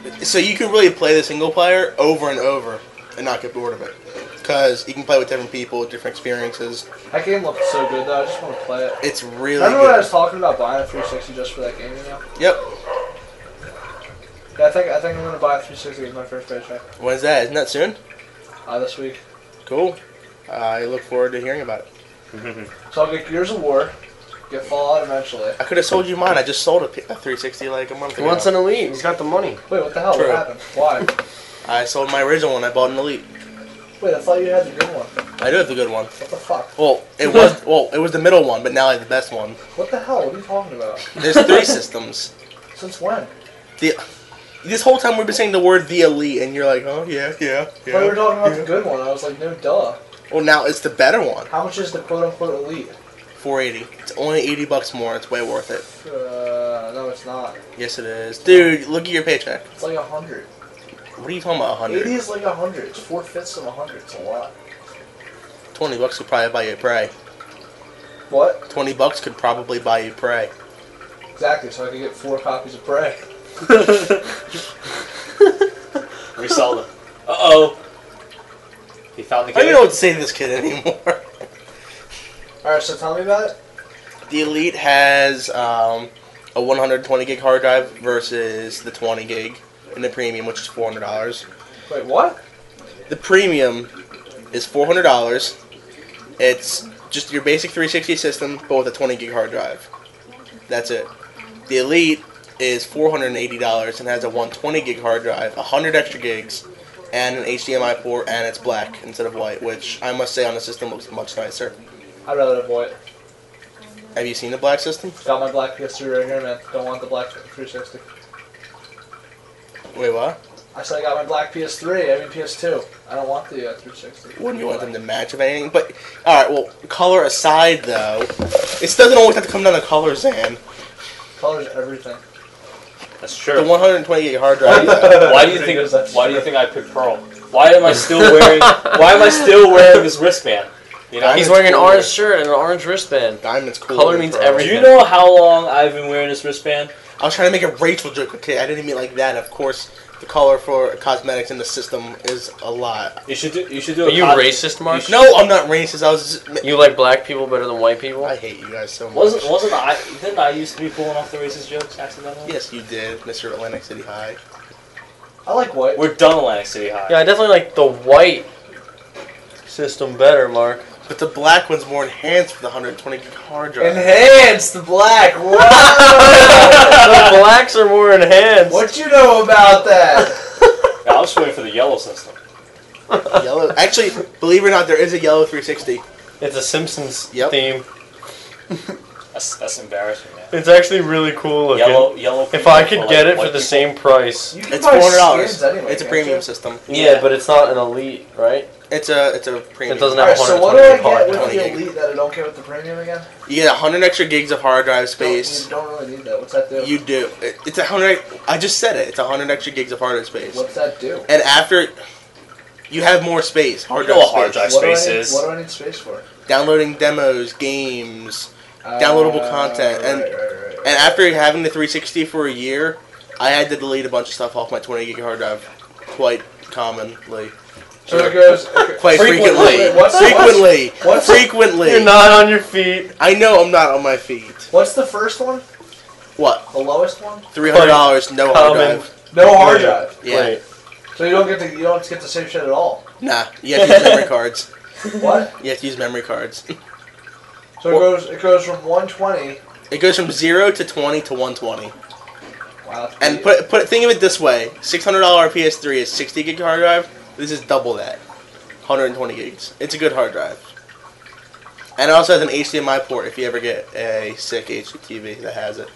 Speaker 1: So you can really play the single player over and over and not get bored of it. Because you can play with different people, different experiences.
Speaker 3: That game looked so good though. I just want to play it.
Speaker 1: It's really
Speaker 3: Remember when I
Speaker 1: good.
Speaker 3: was talking about buying a 360 just for that game? You know?
Speaker 1: Yep.
Speaker 3: Yeah, I think I'm gonna buy a 360 with my first paycheck.
Speaker 1: When's that? Isn't that soon?
Speaker 3: This week.
Speaker 1: Cool. I look forward to hearing about it.
Speaker 3: So I'll get Gears of War, get Fallout eventually.
Speaker 1: I could have sold you mine. I just sold a 360 like a month
Speaker 4: He
Speaker 1: ago.
Speaker 4: wants an Elite. He's got the money.
Speaker 3: Wait, what the hell?
Speaker 1: True.
Speaker 3: What happened? Why?
Speaker 1: I sold my original one. I bought an Elite.
Speaker 3: Wait, I thought you had the good one.
Speaker 1: I do have the good one.
Speaker 3: What the fuck?
Speaker 1: Well, it was the middle one, but now I have the best one.
Speaker 3: What the hell? What are you talking about?
Speaker 1: There's 3 systems.
Speaker 3: Since when?
Speaker 1: This whole time we've been saying the word the Elite, and you're like, oh yeah.
Speaker 3: I thought we were talking about the good one. I was like, no, duh.
Speaker 1: Well, now it's the better one.
Speaker 3: How much is the quote-unquote Elite?
Speaker 1: $480. It's only $80 more. It's way worth it.
Speaker 3: No, it's not.
Speaker 1: Yes, it is, dude. Look at your paycheck.
Speaker 3: It's like 100.
Speaker 1: What are you talking about?
Speaker 3: 80
Speaker 1: 100.
Speaker 3: is like 100. It's 4/5 of 100. It's a lot.
Speaker 1: $20 could probably buy you Prey.
Speaker 3: What?
Speaker 1: $20 could probably buy you Prey.
Speaker 3: Exactly. So I could get 4 copies of Prey.
Speaker 2: Resell them. Uh-oh. He found the
Speaker 1: I don't
Speaker 2: kid.
Speaker 1: even know what to say to this kid anymore.
Speaker 3: All right. So tell me about it.
Speaker 1: The Elite has a 120 gig hard drive versus the 20 gig in the premium, which is $400.
Speaker 3: Wait, what?
Speaker 1: The premium is $400. It's just your basic 360 system, but with a 20 gig hard drive. That's it. The Elite is $480 and has a 120 gig hard drive, 100 extra gigs, and an HDMI port, and it's black instead of white, which I must say on the system looks much nicer.
Speaker 3: I'd rather avoid it.
Speaker 1: Have you seen the black system?
Speaker 3: Got my black PS3 right here, man. Don't want the black 360.
Speaker 1: Wait, what?
Speaker 3: I said I got my black PS3. I mean PS2. I don't want the 360.
Speaker 1: Wouldn't you want them to match with anything? But, alright, well, color aside, though, it doesn't always have to come down to color, Zan.
Speaker 3: Color's everything.
Speaker 2: That's
Speaker 1: The
Speaker 2: true.
Speaker 1: 120 gig hard drive.
Speaker 2: Why do you think? Why do you think I picked Pearl? Why am I still wearing? Why am I still wearing this wristband? You know.
Speaker 4: He's wearing an orange shirt and an orange wristband.
Speaker 1: Diamond's cool.
Speaker 4: Color means
Speaker 2: Do
Speaker 4: everything.
Speaker 2: you know how long I've been wearing this wristband?
Speaker 1: I was trying to make a Rachel joke, okay? I didn't mean like that. Of course, the color for cosmetics in the system is a lot.
Speaker 2: You should do. You should do.
Speaker 4: Are you racist, Mark?
Speaker 1: No, I'm not racist. I was just...
Speaker 4: You like black people better than white people?
Speaker 1: I hate you guys so much.
Speaker 2: Wasn't I? Didn't I used to be pulling off the racist jokes accidentally?
Speaker 1: Yes, you did, Mr. Atlantic City High.
Speaker 3: I like white.
Speaker 2: We're done Atlantic City High.
Speaker 4: Yeah, I definitely like the white system better, Mark.
Speaker 1: But the black one's more enhanced with the 120 gig hard drive.
Speaker 3: Enhance the black. Wow.
Speaker 4: The blacks are more enhanced.
Speaker 3: What you know about that?
Speaker 2: Yeah, I was waiting for the yellow system.
Speaker 1: Yellow. Actually, believe it or not, there is a yellow 360.
Speaker 4: It's a Simpsons
Speaker 1: Yep.
Speaker 4: theme.
Speaker 2: That's embarrassing, man.
Speaker 4: It's actually really cool looking.
Speaker 2: Yellow.
Speaker 4: If I could
Speaker 2: for,
Speaker 4: get
Speaker 2: like,
Speaker 4: it for
Speaker 2: white
Speaker 4: the
Speaker 2: people.
Speaker 4: same price.
Speaker 3: You can
Speaker 1: It's
Speaker 3: buy
Speaker 1: $400.
Speaker 3: skins anyway,
Speaker 1: It's a
Speaker 3: can't
Speaker 1: premium
Speaker 3: you?
Speaker 1: system.
Speaker 4: Yeah, but it's not an Elite, right?
Speaker 1: It's a premium.
Speaker 4: It doesn't
Speaker 3: Alright,
Speaker 4: have
Speaker 3: so
Speaker 4: 120
Speaker 3: what do I
Speaker 4: gig hard
Speaker 3: get with
Speaker 4: drive.
Speaker 3: the
Speaker 1: 20 gig.
Speaker 3: Elite that I don't get with the premium again?
Speaker 1: You get 100 extra gigs of hard drive
Speaker 3: You
Speaker 1: space.
Speaker 3: don't really need that. What's that do?
Speaker 1: You do. It's 100. I just said it. It's 100 extra gigs of hard drive space.
Speaker 3: What's that do?
Speaker 1: And after, you have more space. Hard
Speaker 2: You know
Speaker 1: drive
Speaker 2: what hard
Speaker 1: space.
Speaker 2: drive
Speaker 3: What do I
Speaker 2: space
Speaker 3: need-
Speaker 2: is.
Speaker 3: What do I need space for?
Speaker 1: Downloading demos, games, downloadable content, and
Speaker 3: right.
Speaker 1: and after having the 360 for a year, I had to delete a bunch of stuff off my 20 gig hard drive quite commonly.
Speaker 3: So it goes.
Speaker 1: Quite
Speaker 3: Frequently.
Speaker 1: frequently.
Speaker 3: Wait, what's-
Speaker 1: Frequently.
Speaker 3: what's-
Speaker 1: Frequently.
Speaker 4: You're not on your feet.
Speaker 1: I know I'm not on my feet.
Speaker 3: What's the first one?
Speaker 1: What?
Speaker 3: The lowest one?
Speaker 1: $300, no hard
Speaker 4: Common.
Speaker 1: drive.
Speaker 3: No hard
Speaker 4: Wait.
Speaker 3: drive.
Speaker 1: Yeah.
Speaker 4: Wait.
Speaker 3: So you don't get the same shit at all.
Speaker 1: Nah, you have to use memory cards.
Speaker 3: What?
Speaker 1: You have to use memory cards.
Speaker 3: So it goes from 120.
Speaker 1: It goes from 0 to 20 to 120.
Speaker 3: Wow. That's
Speaker 1: And
Speaker 3: pretty-
Speaker 1: think of it this way: $600 PS3 is 60 gig hard drive. This is double that, 120 gigs. It's a good hard drive. And it also has an HDMI port if you ever get a sick HDTV that has it.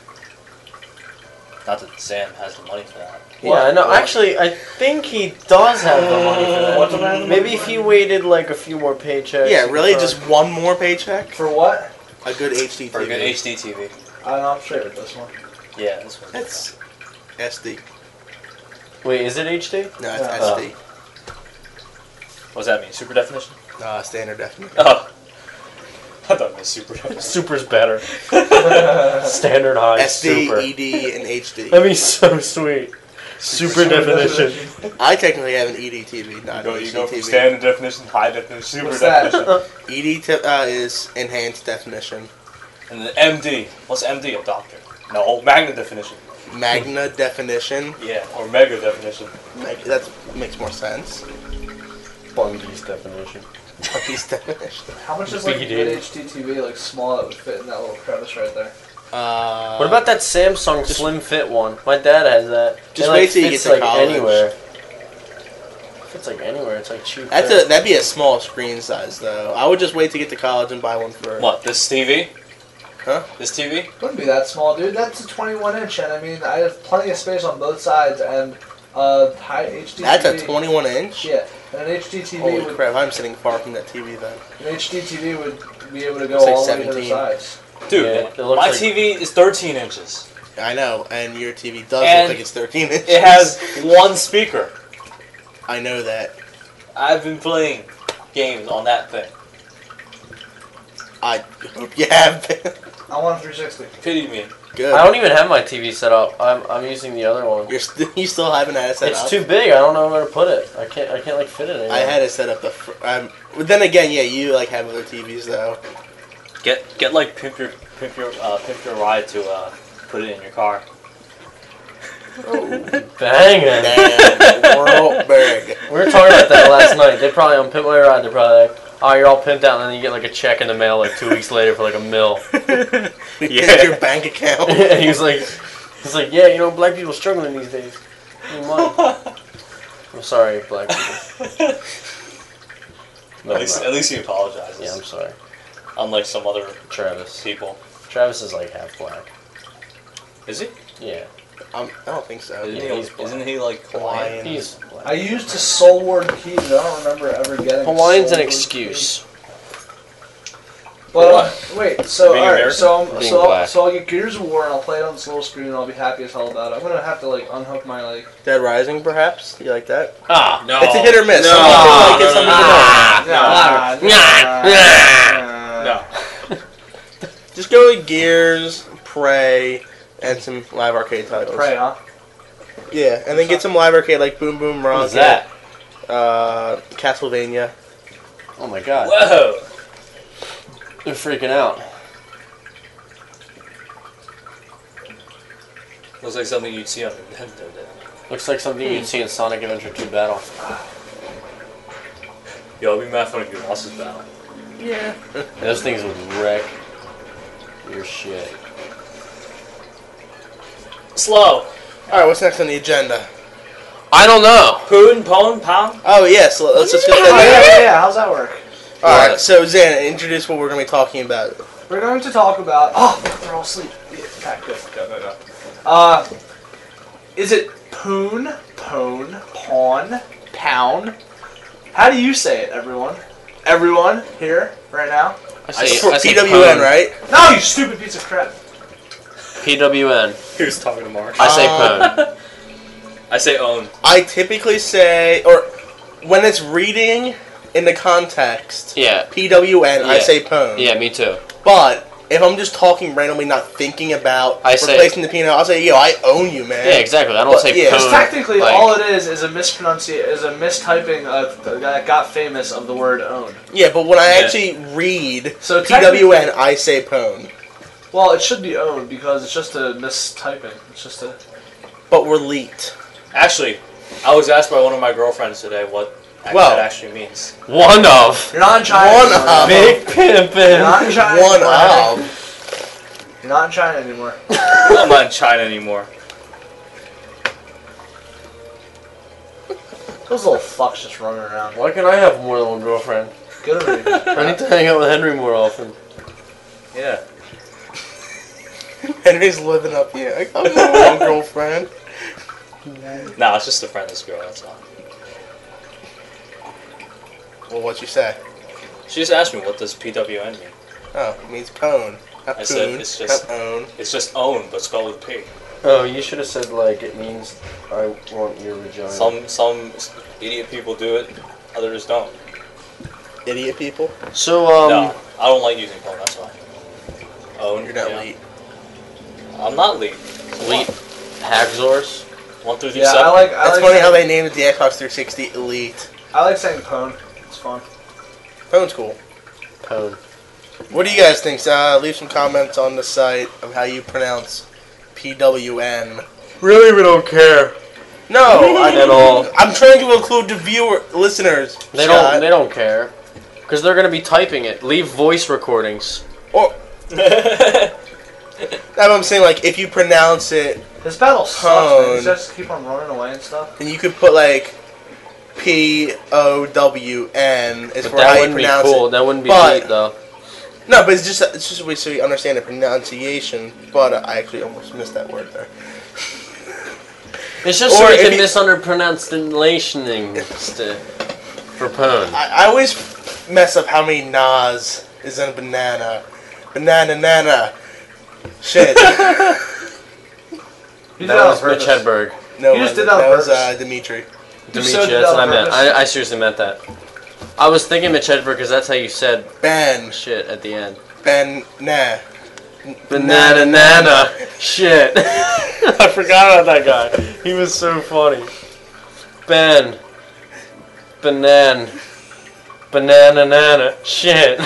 Speaker 2: Not that Sam has the money for that.
Speaker 4: Yeah, no, actually, I think he does have the money for
Speaker 3: What do I
Speaker 4: that.
Speaker 3: have the
Speaker 4: Maybe
Speaker 3: money
Speaker 4: if
Speaker 3: for?
Speaker 4: he waited like a few more paychecks.
Speaker 1: Yeah,
Speaker 4: he
Speaker 1: really,
Speaker 4: could
Speaker 1: just one more paycheck,
Speaker 3: For what?
Speaker 1: a good HDTV.
Speaker 2: For a good HD TV.
Speaker 3: I'm straight with this one.
Speaker 2: Yeah, this one.
Speaker 1: That's SD.
Speaker 4: Wait, is it HD?
Speaker 1: No, it's
Speaker 3: Yeah.
Speaker 1: SD.
Speaker 2: What does that mean? Super definition?
Speaker 1: Standard definition.
Speaker 2: Oh. I thought it was super definition.
Speaker 4: Super's better. Standard high
Speaker 1: SD,
Speaker 4: super.
Speaker 1: ED, and HD.
Speaker 4: That'd be so sweet. Super definition.
Speaker 1: I technically have an ED-TV, not
Speaker 2: You
Speaker 1: an
Speaker 2: go from
Speaker 1: HDTV.
Speaker 2: standard definition, high definition, super
Speaker 3: What's that?
Speaker 2: definition.
Speaker 1: Is enhanced definition.
Speaker 2: And then MD. What's MD? A doctor. No, magna definition.
Speaker 1: Magna definition.
Speaker 2: Yeah, or mega definition.
Speaker 1: That makes more sense.
Speaker 4: Bundy's definition.
Speaker 1: Puppies definition.
Speaker 3: How much is like a
Speaker 4: Big
Speaker 3: good
Speaker 4: deal.
Speaker 3: HDTV, like small, that would fit in that little crevice right there?
Speaker 4: What about that Samsung Slim Fit one? My dad has that.
Speaker 1: Just
Speaker 4: It,
Speaker 1: wait till you get
Speaker 4: fits,
Speaker 1: to
Speaker 4: like
Speaker 1: college.
Speaker 4: anywhere. Fits like anywhere. It's like cheap.
Speaker 1: That'd be a small screen size though. I would just wait to get to college and buy one for.
Speaker 2: What, this TV?
Speaker 1: Huh?
Speaker 2: This TV?
Speaker 3: Wouldn't be that small, dude. That's a 21 inch, and I mean, I have plenty of space on both sides, and high HDTV.
Speaker 1: That's a 21 inch.
Speaker 3: Yeah, and an HDTV
Speaker 1: Holy
Speaker 3: would
Speaker 1: crap! I'm sitting far from that TV then.
Speaker 3: an HDTV would be able to go
Speaker 1: It's like
Speaker 3: all the way to the
Speaker 1: 17.
Speaker 3: sides.
Speaker 2: Dude,
Speaker 4: Yeah, it looks
Speaker 2: my
Speaker 4: like-
Speaker 2: TV is 13 inches.
Speaker 1: I know, and your TV does
Speaker 2: And
Speaker 1: look like it's 13 inches.
Speaker 2: It has one speaker.
Speaker 1: I know that.
Speaker 2: I've been playing games on that thing.
Speaker 1: I hope you have been.
Speaker 3: I want a 360.
Speaker 2: Pity me.
Speaker 1: Good.
Speaker 4: I don't even have my TV set up. I'm using the other one.
Speaker 1: You still haven't had it set
Speaker 4: It's
Speaker 1: up.
Speaker 4: too big. I don't know where to put it. I can't like fit it anymore.
Speaker 1: I had it set up but then again, yeah, you like have other TVs though.
Speaker 2: Get like pimp your ride to put it in your car.
Speaker 4: Banging.
Speaker 1: Damn, world big.
Speaker 4: We were talking about that last night. They probably on Pimp My Ride. They're probably like, oh, you're all pimped out, and then you get like a check in the mail like 2 weeks later for like $1 million.
Speaker 1: Hit your bank account.
Speaker 4: And he's like, yeah, you know, black people struggling these days. Need money. I'm sorry, black people. No,
Speaker 2: At
Speaker 4: I'm
Speaker 2: least,
Speaker 4: not.
Speaker 2: at least he apologizes.
Speaker 4: Yeah, I'm sorry.
Speaker 2: Unlike some other
Speaker 4: Travis.
Speaker 2: people.
Speaker 4: Travis is like half black.
Speaker 2: Is he?
Speaker 4: Yeah.
Speaker 1: I don't think so.
Speaker 2: Isn't,
Speaker 4: Yeah,
Speaker 2: he,
Speaker 4: he's black.
Speaker 2: isn't he like Hawaiian?
Speaker 1: Hawaiian.
Speaker 4: He's black.
Speaker 3: I used to Soul Ward Key, but I don't remember ever getting.
Speaker 4: Hawaiian's
Speaker 3: Soul
Speaker 4: an
Speaker 3: Ward
Speaker 4: excuse.
Speaker 3: Key. But wait, so
Speaker 2: Being
Speaker 3: alright,
Speaker 2: American?
Speaker 3: so
Speaker 4: Being
Speaker 3: so
Speaker 4: black.
Speaker 3: so I'll get Gears of War and I'll play it on this little screen and I'll be happy as hell about it. I'm gonna have to like unhook my like.
Speaker 1: Dead Rising, perhaps? You like that?
Speaker 4: Ah.
Speaker 2: No.
Speaker 1: It's a hit or miss.
Speaker 2: No.
Speaker 1: Some people like it, some
Speaker 2: No.
Speaker 1: people don't.
Speaker 2: No.
Speaker 1: Just go with Gears, Prey, and some live arcade titles.
Speaker 3: Prey, huh?
Speaker 1: Yeah, and then get some live arcade like Boom Boom Rocket.
Speaker 4: What is that?
Speaker 1: Castlevania.
Speaker 4: Oh my god.
Speaker 2: Whoa.
Speaker 4: They're freaking out.
Speaker 2: Looks like something you'd see on Nintendo. Then.
Speaker 4: Looks like something you'd see in Sonic Adventure 2 Battle.
Speaker 2: Yo, it'd be mad fun if you lost this battle.
Speaker 1: Yeah.
Speaker 4: Those things would wreck your shit.
Speaker 2: Slow.
Speaker 1: Alright, what's next on the agenda?
Speaker 4: I don't know.
Speaker 2: Poon, pone, pound.
Speaker 1: Oh, yeah, so let's just get
Speaker 3: Oh,
Speaker 1: that.
Speaker 3: yeah. How's that work?
Speaker 1: Alright, so Zan, introduce what we're going to be talking about.
Speaker 3: We're going to talk about. Oh, they're all asleep. Yeah, okay, good. Go. Is it poon, pone, pawn, pound? How do you say it, everyone? Everyone here, right now?
Speaker 4: I
Speaker 1: For
Speaker 4: say
Speaker 1: PWN,
Speaker 4: pwn.
Speaker 1: right?
Speaker 3: No, you stupid piece of crap.
Speaker 4: PWN.
Speaker 2: He was talking to Mark.
Speaker 4: I say pwn.
Speaker 2: I say own.
Speaker 1: I typically say, or when it's reading in the context,
Speaker 4: Yeah.
Speaker 1: PWN, I
Speaker 4: Yeah.
Speaker 1: say pwn.
Speaker 4: Yeah, me too.
Speaker 1: But if I'm just talking randomly, not thinking about
Speaker 4: I say-
Speaker 1: replacing the P, I'll say, yo, I own you, man.
Speaker 4: Yeah, exactly. I don't
Speaker 1: But,
Speaker 4: say
Speaker 1: yeah.
Speaker 4: pwn.
Speaker 3: Because technically,
Speaker 4: like-
Speaker 3: all it is a mistyping that got famous of the word own.
Speaker 1: Yeah, but when I
Speaker 2: Yeah.
Speaker 1: actually read
Speaker 3: So
Speaker 1: PWN, I say pwn.
Speaker 3: Well, it should be owned because it's just a mistyping. It's just a.
Speaker 1: But we're leaked.
Speaker 2: Actually, I was asked by one of my girlfriends today what
Speaker 1: Well-
Speaker 2: that actually means.
Speaker 4: One of.
Speaker 3: You're not in China.
Speaker 1: One
Speaker 3: anymore.
Speaker 1: of.
Speaker 4: Big
Speaker 3: You're
Speaker 4: pimpin'.
Speaker 3: not in China.
Speaker 1: One
Speaker 3: anymore.
Speaker 1: of.
Speaker 3: You're not in China anymore.
Speaker 2: I'm not in China anymore.
Speaker 3: Those little fucks just running around.
Speaker 4: Why can't I have more than one girlfriend?
Speaker 3: Good over you.
Speaker 4: I need to hang out with Henry more often.
Speaker 2: Yeah.
Speaker 1: Henry's living up here. Like, I'm my own girlfriend.
Speaker 2: Nah, it's just a friendless girl, that's all.
Speaker 1: Well, what you say?
Speaker 2: She just asked me, what does PWN mean?
Speaker 1: Oh, it means pwn. Not
Speaker 2: I said
Speaker 1: poon,
Speaker 2: it's just-
Speaker 1: not own.
Speaker 2: It's just own, but spelled with P.
Speaker 4: Oh, you should have said, like, it means I want your vagina.
Speaker 2: Some idiot people do it, others don't.
Speaker 1: Idiot people.
Speaker 4: So,
Speaker 2: No, I don't like using phone, that's why. Own.
Speaker 1: You're not
Speaker 2: yeah.
Speaker 1: late.
Speaker 2: I'm not lead.
Speaker 4: Elite Hagzors.
Speaker 2: 1 through
Speaker 3: Yeah,
Speaker 2: 7.
Speaker 3: I like
Speaker 1: It's funny
Speaker 3: saying,
Speaker 1: how they named it the Xbox 360 Elite.
Speaker 3: I like saying pwn. It's fun.
Speaker 1: Phone's cool.
Speaker 4: Pwn.
Speaker 1: What do you guys think? Leave some comments on the site of how you pronounce PWN.
Speaker 4: Really, we don't care.
Speaker 1: No,
Speaker 4: At all.
Speaker 1: I'm trying to include the listeners.
Speaker 4: They
Speaker 1: Scott.
Speaker 4: don't care. Because they're going to be typing it. Leave voice recordings.
Speaker 1: Or that's what I'm saying. Like, if you pronounce it,
Speaker 3: This battle sucks, man.
Speaker 1: Pwn.
Speaker 3: These guys keep on running away and stuff.
Speaker 1: then you could put like POWN is
Speaker 4: But
Speaker 1: for
Speaker 4: that
Speaker 1: how you
Speaker 4: wouldn't be
Speaker 1: pronounce
Speaker 4: cool.
Speaker 1: it.
Speaker 4: That wouldn't be
Speaker 1: But-
Speaker 4: neat, though.
Speaker 1: No, but it's just a way so you understand the pronunciation. But I actually almost missed that word there.
Speaker 4: It's just
Speaker 1: Or
Speaker 4: so we
Speaker 1: if
Speaker 4: can
Speaker 1: you-
Speaker 4: misunderpronunciating for pwn.
Speaker 1: I always mess up how many Nas is in a banana. Banana, nana. Shit.
Speaker 3: You did
Speaker 4: That was
Speaker 3: on purpose.
Speaker 4: Mitch Hedberg.
Speaker 1: No,
Speaker 3: You just did that on
Speaker 1: that was
Speaker 3: purpose.
Speaker 1: Dimitri.
Speaker 4: Dimitri,
Speaker 3: so did
Speaker 4: that's
Speaker 3: that
Speaker 4: what I
Speaker 3: on
Speaker 4: meant.
Speaker 3: purpose.
Speaker 4: I seriously meant that. I was thinking Mitch Hedberg because that's how you said
Speaker 1: Ben.
Speaker 4: shit at the end.
Speaker 1: Ben. Nah.
Speaker 4: Banana nana. Shit. I forgot about that guy. He was so funny. Ben. Banan. Banana nana. Shit.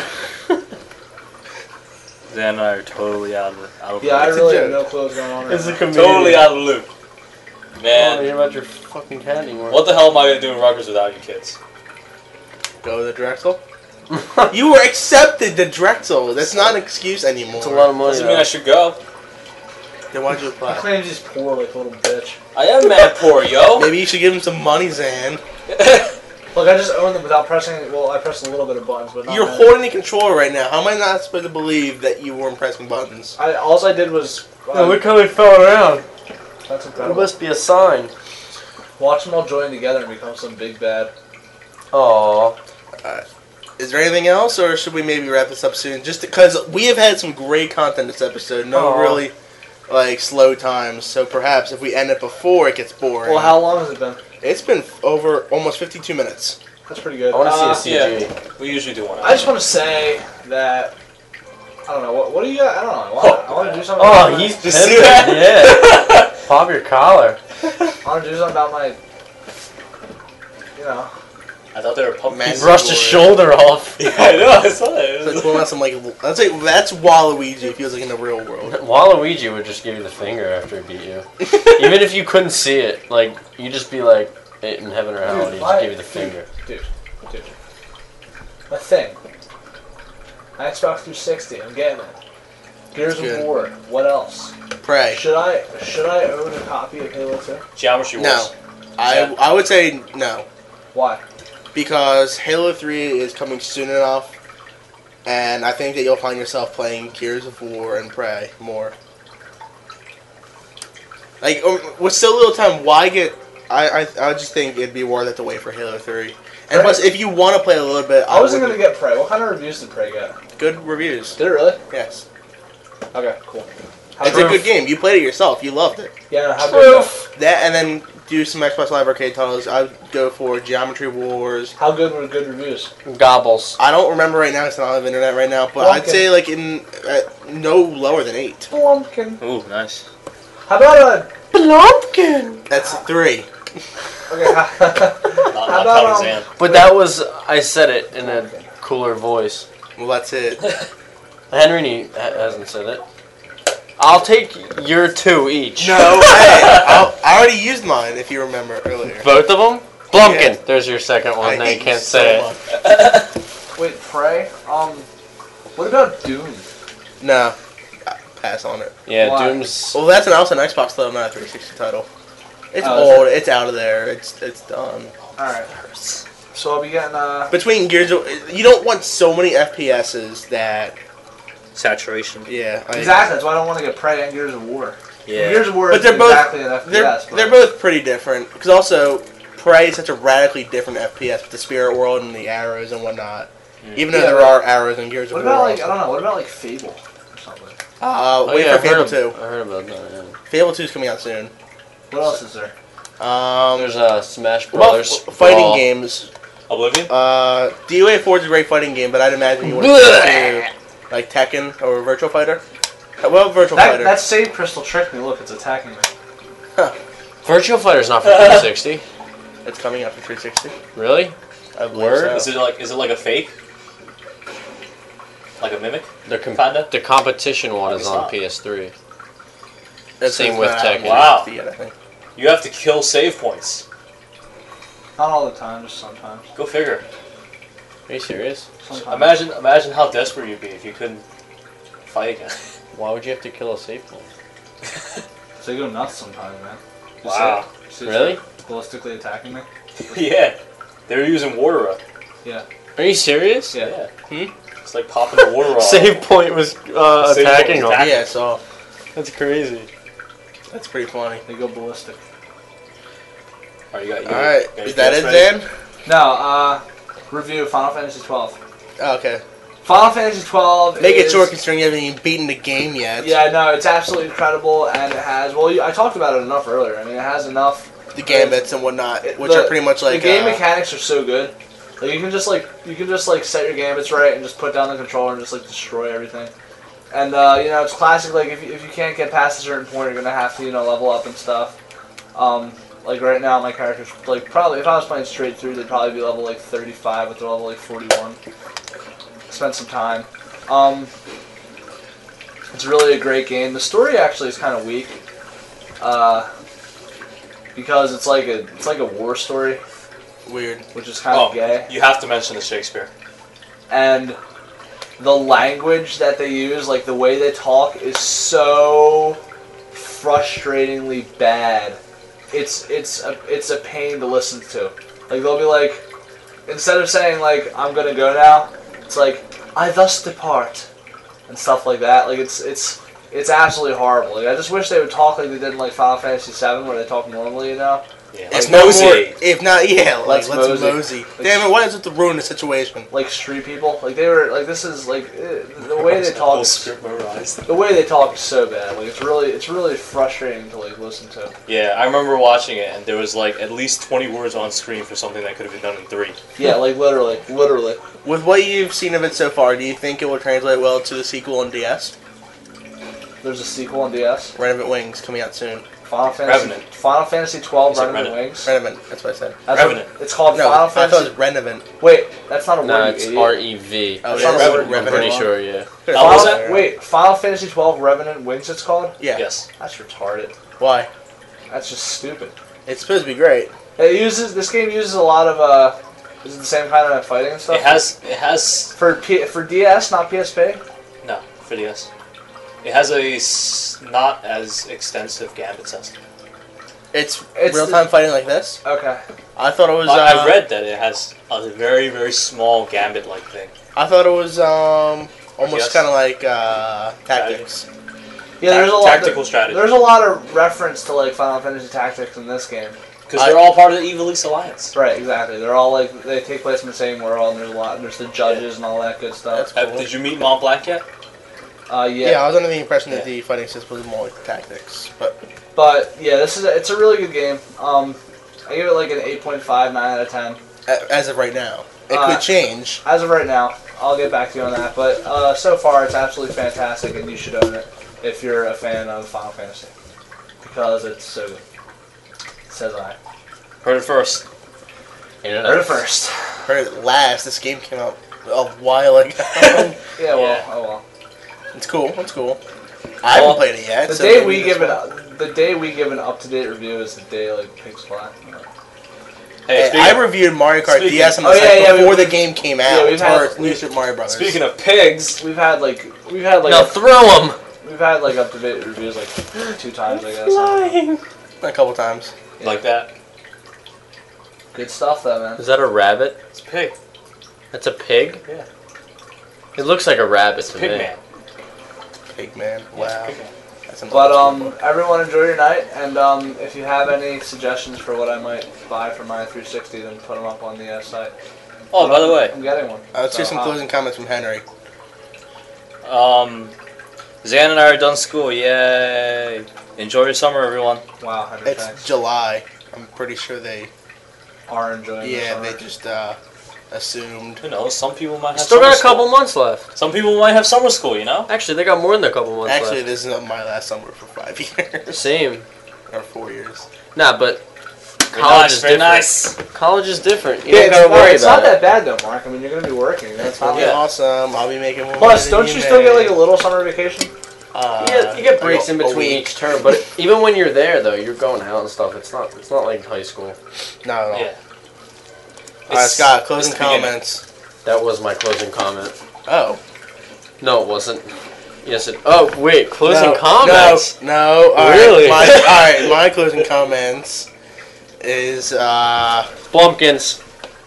Speaker 2: Dan and I are totally out of
Speaker 3: Yeah, I
Speaker 1: It's a
Speaker 3: really
Speaker 1: joke.
Speaker 3: have no clue what's going on right
Speaker 4: It's a
Speaker 3: now.
Speaker 4: comedian.
Speaker 2: Totally out of the loop.
Speaker 4: I don't
Speaker 2: Man,
Speaker 4: hear about your fucking cat anymore.
Speaker 2: what the hell am I going to do in Rutgers without you kids?
Speaker 1: Go to the Drexel. You were accepted to Drexel. That's not an excuse anymore.
Speaker 4: It's a lot of money.
Speaker 2: Doesn't mean I should go.
Speaker 1: Then why'd you
Speaker 3: He
Speaker 1: apply?
Speaker 3: claims he's poor like a little bitch.
Speaker 2: I am mad poor, yo.
Speaker 1: Maybe you should give him some money, Zan.
Speaker 3: Look, I just own them without pressing. Well, I pressed a little bit of buttons, but not
Speaker 1: You're
Speaker 3: many.
Speaker 1: holding the controller right now. How am I not supposed to believe that you weren't pressing buttons?
Speaker 3: All I did was.
Speaker 4: look how they fell around.
Speaker 3: That's
Speaker 4: It
Speaker 3: incredible.
Speaker 4: must be a sign.
Speaker 3: Watch them all join together and become some big bad.
Speaker 4: Aww.
Speaker 1: Is there anything else, or should we maybe wrap this up soon? Just because we have had some great content this episode. No
Speaker 4: Aw.
Speaker 1: really, slow times. So perhaps if we end it before it gets boring.
Speaker 3: Well, how long has it been?
Speaker 1: It's been over almost 52 minutes.
Speaker 3: That's pretty good.
Speaker 4: I want to see a CG.
Speaker 2: Yeah, we usually do one.
Speaker 3: I just want to say that. I don't know. What do you got? I don't know. I want to do something.
Speaker 4: Oh,
Speaker 3: about
Speaker 4: he's
Speaker 2: Just see
Speaker 4: pimping.
Speaker 2: that?
Speaker 4: Yeah. Pop your collar.
Speaker 3: I want to do something about my. You know.
Speaker 2: I thought they were pumpkin.
Speaker 1: Man.
Speaker 4: He brushed his shoulder off.
Speaker 2: Yeah, I know, I saw
Speaker 1: It's like
Speaker 2: it.
Speaker 1: pulling out some I'd say that's Waluigi. It feels like in the real world.
Speaker 4: Waluigi would just give you the finger after he beat you. Even if you couldn't see it, like, you'd just be like, in heaven or hell, and he'd just give you the finger.
Speaker 3: Dude. My thing. Xbox 360. I'm getting it. Gears of
Speaker 1: Good.
Speaker 3: War. What else?
Speaker 1: Pray.
Speaker 3: Should I own a copy of Halo 2?
Speaker 2: Geometry Wars.
Speaker 1: No, I would say no.
Speaker 3: Why?
Speaker 1: Because Halo 3 is coming soon enough, and I think that you'll find yourself playing Gears of War and Prey more. Like, with so little time, why get... I just think it'd be worth it to wait for Halo 3. And plus, if you want to play a little bit...
Speaker 3: I wasn't going to get Prey. What kind of reviews did Prey get?
Speaker 1: Good reviews.
Speaker 3: Did it really?
Speaker 1: Yes.
Speaker 3: Okay, cool.
Speaker 1: It's a good game. You played it yourself. You loved it.
Speaker 3: Yeah, how good?
Speaker 1: That, and then do some Xbox Live Arcade titles. I would go for Geometry Wars.
Speaker 3: How good were good reviews?
Speaker 4: Gobbles.
Speaker 1: I don't remember right now. It's not on the internet right now, but I'd
Speaker 3: Blumpkin.
Speaker 1: say like in no lower than 8.
Speaker 3: Blumpkin.
Speaker 2: Ooh, nice.
Speaker 3: How about
Speaker 4: Blumpkin!
Speaker 1: That's 3.
Speaker 3: Okay.
Speaker 2: Not
Speaker 3: How about,
Speaker 2: counting Zan.
Speaker 4: But that was, I said it in a cooler voice.
Speaker 1: Well, that's it.
Speaker 4: Henry hasn't said it. I'll take your 2 each.
Speaker 1: No, hey, I already used mine. If you remember earlier.
Speaker 4: Both of them? Blumpkin.
Speaker 1: Yeah.
Speaker 4: There's your second one.
Speaker 1: I
Speaker 4: Now
Speaker 1: hate
Speaker 4: you
Speaker 1: you
Speaker 4: can't
Speaker 1: so
Speaker 4: say it.
Speaker 1: much.
Speaker 3: Wait, Prey? What about Doom?
Speaker 1: No, pass on it.
Speaker 4: Yeah,
Speaker 3: Why?
Speaker 4: Doom's.
Speaker 1: Well, that's also an Xbox title, not a 360 title. It's
Speaker 3: Oh, is
Speaker 1: old. It's out of there. It's done.
Speaker 3: Alright. So I'll be getting,
Speaker 1: Between Gears of... You don't want so many FPSs that...
Speaker 2: Saturation.
Speaker 1: Yeah.
Speaker 3: Exactly, that's why I don't want to get Prey and Gears of War.
Speaker 2: Yeah.
Speaker 3: Gears of War
Speaker 1: But
Speaker 3: is
Speaker 1: they're both-
Speaker 3: exactly an FPS. but
Speaker 1: They're both pretty different. Because also, Prey is such a radically different FPS with the spirit world and the arrows and whatnot. Even though
Speaker 3: Yeah,
Speaker 1: there
Speaker 3: but-
Speaker 1: are arrows in Gears of
Speaker 3: What
Speaker 1: War.
Speaker 3: about, like, I
Speaker 1: also.
Speaker 3: don't know, what about, like, Fable or something?
Speaker 1: Wait for Fable 2.
Speaker 4: I heard about that, yeah.
Speaker 1: Fable 2 is coming out soon.
Speaker 3: What else is there?
Speaker 4: There's Smash
Speaker 1: Well,
Speaker 4: Brothers.
Speaker 1: fighting
Speaker 4: Brawl.
Speaker 1: games.
Speaker 2: Oblivion?
Speaker 1: DOA 4 is a great fighting game, but I'd imagine you would do like Tekken or Virtual Fighter. Well, Virtual Fighter.
Speaker 3: That save crystal tricked me. Look, it's attacking me.
Speaker 1: Huh.
Speaker 4: Virtua Fighter's not for 360.
Speaker 1: It's coming out for 360.
Speaker 4: Really?
Speaker 1: I believe
Speaker 4: Word?
Speaker 1: so.
Speaker 2: Is it like a fake? Like a mimic?
Speaker 4: The the competition one is
Speaker 2: It's
Speaker 4: on
Speaker 2: not.
Speaker 4: PS3.
Speaker 1: It's
Speaker 4: Same
Speaker 1: not
Speaker 4: with
Speaker 1: out
Speaker 4: Tekken.
Speaker 2: Wow.
Speaker 1: yet, I think.
Speaker 2: You have to kill save points.
Speaker 3: Not all the time, just sometimes.
Speaker 2: Go figure.
Speaker 4: Are you serious?
Speaker 3: Sometimes.
Speaker 2: Imagine how desperate you'd be if you couldn't fight again.
Speaker 4: Why would you have to kill a save point?
Speaker 3: They go nuts sometimes, man. You
Speaker 2: Wow.
Speaker 3: see it?
Speaker 4: Really?
Speaker 3: Ballistically attacking me?
Speaker 2: Yeah. They were using water up.
Speaker 4: Are you serious?
Speaker 3: Yeah.
Speaker 2: It's like popping the water off.
Speaker 4: Save point was
Speaker 2: Save point was
Speaker 4: attacking them.
Speaker 2: attacking.
Speaker 1: Yeah, so
Speaker 4: That's crazy.
Speaker 1: that's pretty funny.
Speaker 3: They go ballistic.
Speaker 2: Alright, you got
Speaker 1: Alright,
Speaker 2: got
Speaker 1: is that
Speaker 2: your
Speaker 1: it
Speaker 2: guess ready?
Speaker 1: then?
Speaker 3: No, review Final Fantasy 12.
Speaker 1: Oh, okay.
Speaker 3: Final Fantasy 12
Speaker 1: Make it
Speaker 3: is-
Speaker 1: short considering you haven't even beaten the game yet.
Speaker 3: Yeah, no, it's absolutely incredible, and it has, well, I talked about it enough earlier. I mean, it has enough.
Speaker 1: The gambits and whatnot, which
Speaker 3: The-
Speaker 1: are pretty much like
Speaker 3: the game mechanics are so good. Like you can just set your gambits right and just put down the controller and just like destroy everything. And you know, it's classic. Like if you can't get past a certain point, you're gonna have to level up and stuff. Like right now, my character's like probably if I was playing straight through, they'd probably be level like 35 with level like 41. Spent some time. It's really a great game. The story actually is kind of weak. Because it's like a war story,
Speaker 1: weird.
Speaker 3: which is kind of
Speaker 2: Oh,
Speaker 3: gay.
Speaker 2: you have to mention the Shakespeare.
Speaker 3: And the language that they use, like the way they talk, is so frustratingly bad. It's a pain to listen to. Like they'll be like, instead of saying like I'm gonna go now, it's like I thus depart and stuff like that. Like it's absolutely horrible. Like I just wish they would talk like they did in like Final Fantasy VII, where they talk normally. You know.
Speaker 2: Yeah,
Speaker 1: If
Speaker 2: like
Speaker 1: no
Speaker 2: Mosey.
Speaker 1: more, if not, yeah, like
Speaker 3: Let's
Speaker 1: let's
Speaker 3: mosey.
Speaker 1: mosey. Damn it! What is it to ruin the situation?
Speaker 3: Like street people, like they were like this is like the way they
Speaker 2: Whole
Speaker 3: talk.
Speaker 2: script memorized.
Speaker 3: The way they talk is so bad. Like it's really frustrating to like listen to.
Speaker 2: Yeah, I remember watching it, and there was like at least 20 words on screen for something that could have been done in 3.
Speaker 3: Yeah, like literally.
Speaker 1: With what you've seen of it so far, do you think it will translate well to the sequel on DS?
Speaker 3: There's a sequel on DS.
Speaker 1: Revenant Wings coming out soon.
Speaker 2: Revenant.
Speaker 3: Final Fantasy 12
Speaker 2: You said
Speaker 3: Revenant
Speaker 2: Revenant.
Speaker 3: Wings.
Speaker 1: Revenant, that's what I said.
Speaker 3: That's
Speaker 2: Revenant.
Speaker 3: what- it's called
Speaker 1: No,
Speaker 3: Final
Speaker 1: I thought it
Speaker 3: Fantasy.
Speaker 1: was Revenant.
Speaker 3: Wait, that's not a
Speaker 4: No,
Speaker 3: word.
Speaker 4: it's
Speaker 3: you idiot.
Speaker 4: REV.
Speaker 1: Oh,
Speaker 3: That's
Speaker 1: yeah,
Speaker 3: not a
Speaker 1: it's
Speaker 3: word.
Speaker 4: I'm
Speaker 1: Revenant.
Speaker 4: pretty sure, yeah.
Speaker 2: How was
Speaker 3: Final-
Speaker 2: that?
Speaker 3: Wait, Final Fantasy 12 Revenant Wings. It's called.
Speaker 1: Yeah.
Speaker 2: Yes.
Speaker 3: That's retarded.
Speaker 1: Why?
Speaker 3: That's just stupid.
Speaker 1: It's supposed to be great.
Speaker 3: This game uses a lot of Is it the same kind of fighting and stuff?
Speaker 2: It has
Speaker 3: for DS, not PSP.
Speaker 2: no for DS. It has not as extensive gambit system.
Speaker 1: It's
Speaker 3: It's
Speaker 1: real time fighting like this.
Speaker 3: Okay.
Speaker 1: I thought it was.
Speaker 2: I read that it has a very very small gambit like thing.
Speaker 1: I thought it was almost
Speaker 2: Yes.
Speaker 1: kind of like Tactics.
Speaker 3: Yeah, there's a lot.
Speaker 2: Tactical strategy.
Speaker 3: There's a lot of reference to like Final Fantasy Tactics in this game.
Speaker 2: Because they're all part of the Evil East Alliance.
Speaker 3: Right, exactly. They're all like they take place in the same world, and there's a lot. There's the judges and all that good stuff.
Speaker 1: That's cool.
Speaker 2: Did you meet Mont Blanc yet?
Speaker 3: Yeah.
Speaker 1: Yeah, I was under the impression that
Speaker 2: Yeah.
Speaker 1: the fighting system was more like Tactics, but
Speaker 3: But yeah, it's a really good game. I give it like an 8.5, 9 out of 10.
Speaker 1: as of right now, it
Speaker 3: Uh,
Speaker 1: could change.
Speaker 3: As of right now, I'll get back to you on that. But so far, it's absolutely fantastic, and you should own it if you're a fan of Final Fantasy because it's so good. Says I.
Speaker 2: Heard it first.
Speaker 4: Internet.
Speaker 3: Heard it first.
Speaker 1: Heard it last. This game came out a while ago.
Speaker 3: Yeah, well,
Speaker 2: Yeah.
Speaker 3: oh well.
Speaker 1: It's cool. It's cool. I haven't
Speaker 2: Well,
Speaker 1: played it yet.
Speaker 3: The
Speaker 1: so
Speaker 3: day
Speaker 1: maybe
Speaker 3: we
Speaker 1: this
Speaker 3: give it,
Speaker 1: one-
Speaker 3: the day we give an up-to-date review is the day like pigs fly.
Speaker 2: Hey,
Speaker 1: Hey, I reviewed Mario Kart
Speaker 2: speaking-
Speaker 1: DS on the
Speaker 3: Oh,
Speaker 1: site
Speaker 3: yeah, yeah,
Speaker 1: before
Speaker 3: we-
Speaker 1: the game came out.
Speaker 3: yeah, we've had-
Speaker 1: or New Super Mario Brothers.
Speaker 2: speaking of pigs,
Speaker 3: We've had like
Speaker 4: Now throw them!
Speaker 3: we've had like up-to-date reviews like 2 times, I guess.
Speaker 4: Flying!
Speaker 1: a couple times.
Speaker 3: Yeah.
Speaker 2: like that,
Speaker 3: Good stuff, though, man.
Speaker 4: Is that a rabbit?
Speaker 2: it's a pig.
Speaker 4: That's a pig?
Speaker 2: Yeah.
Speaker 4: It looks like a rabbit to
Speaker 2: Pig
Speaker 4: me.
Speaker 2: man.
Speaker 1: Pigman.
Speaker 2: Yeah,
Speaker 1: Wow.
Speaker 2: Pig Man.
Speaker 1: That's an
Speaker 3: But
Speaker 1: old school.
Speaker 3: everyone enjoy your night, and if you have any suggestions for what I might buy for my 360, then put them up on the site.
Speaker 2: Oh, by the way,
Speaker 3: I'm getting one.
Speaker 1: Let's hear
Speaker 3: So,
Speaker 1: some closing comments from Henry.
Speaker 2: Zan and I are done school. Yay! Enjoy your summer, everyone.
Speaker 3: Wow, Henry,
Speaker 1: It's
Speaker 3: thanks.
Speaker 1: July. I'm pretty sure they.
Speaker 3: Are enjoying the
Speaker 1: Yeah,
Speaker 3: summer.
Speaker 1: they just assumed.
Speaker 2: Who knows? Some people might have.
Speaker 4: Still
Speaker 2: summer
Speaker 4: got a couple
Speaker 2: school.
Speaker 4: months left.
Speaker 2: Some people might have summer school. You know.
Speaker 4: Actually, they got more than a couple months
Speaker 1: Actually,
Speaker 4: left.
Speaker 1: this is my last summer for 5 years.
Speaker 4: Same.
Speaker 1: or 4 years.
Speaker 4: Nah, but
Speaker 2: Very
Speaker 4: college
Speaker 2: nice,
Speaker 4: is
Speaker 2: very
Speaker 4: different.
Speaker 2: nice.
Speaker 4: College is different. You
Speaker 3: Yeah,
Speaker 4: don't gotta worry
Speaker 3: it's
Speaker 4: about
Speaker 3: not
Speaker 4: it.
Speaker 3: that bad though, Mark. I mean, you're gonna be working. That's
Speaker 1: It's gonna be
Speaker 3: fine.
Speaker 1: awesome. I'll be making more
Speaker 3: Plus,
Speaker 1: money than
Speaker 3: don't you still get like a little summer vacation?
Speaker 4: You get breaks in
Speaker 1: a
Speaker 4: between
Speaker 1: week.
Speaker 4: each term, but even when you're there though, you're going out and stuff. It's not like high school.
Speaker 1: Not at all.
Speaker 2: Yeah.
Speaker 1: Alright, Scott, closing
Speaker 2: it's the beginning.
Speaker 1: comments.
Speaker 4: That was my closing comment.
Speaker 1: Oh.
Speaker 4: No, it wasn't. Yes, it. Oh wait, closing
Speaker 1: No,
Speaker 4: comments.
Speaker 1: No. Alright,
Speaker 4: Really?
Speaker 1: My closing comments is,
Speaker 4: Blumpkins.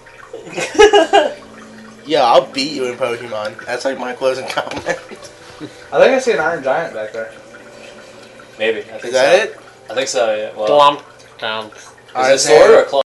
Speaker 1: yeah, I'll beat you in Pokemon. That's like my closing comment.
Speaker 3: I think I see an Iron Giant back there.
Speaker 2: Maybe. I think
Speaker 1: Is that
Speaker 2: so.
Speaker 1: it?
Speaker 2: I think so, yeah. Well,
Speaker 4: Blumpkins.
Speaker 2: is it sword or claw?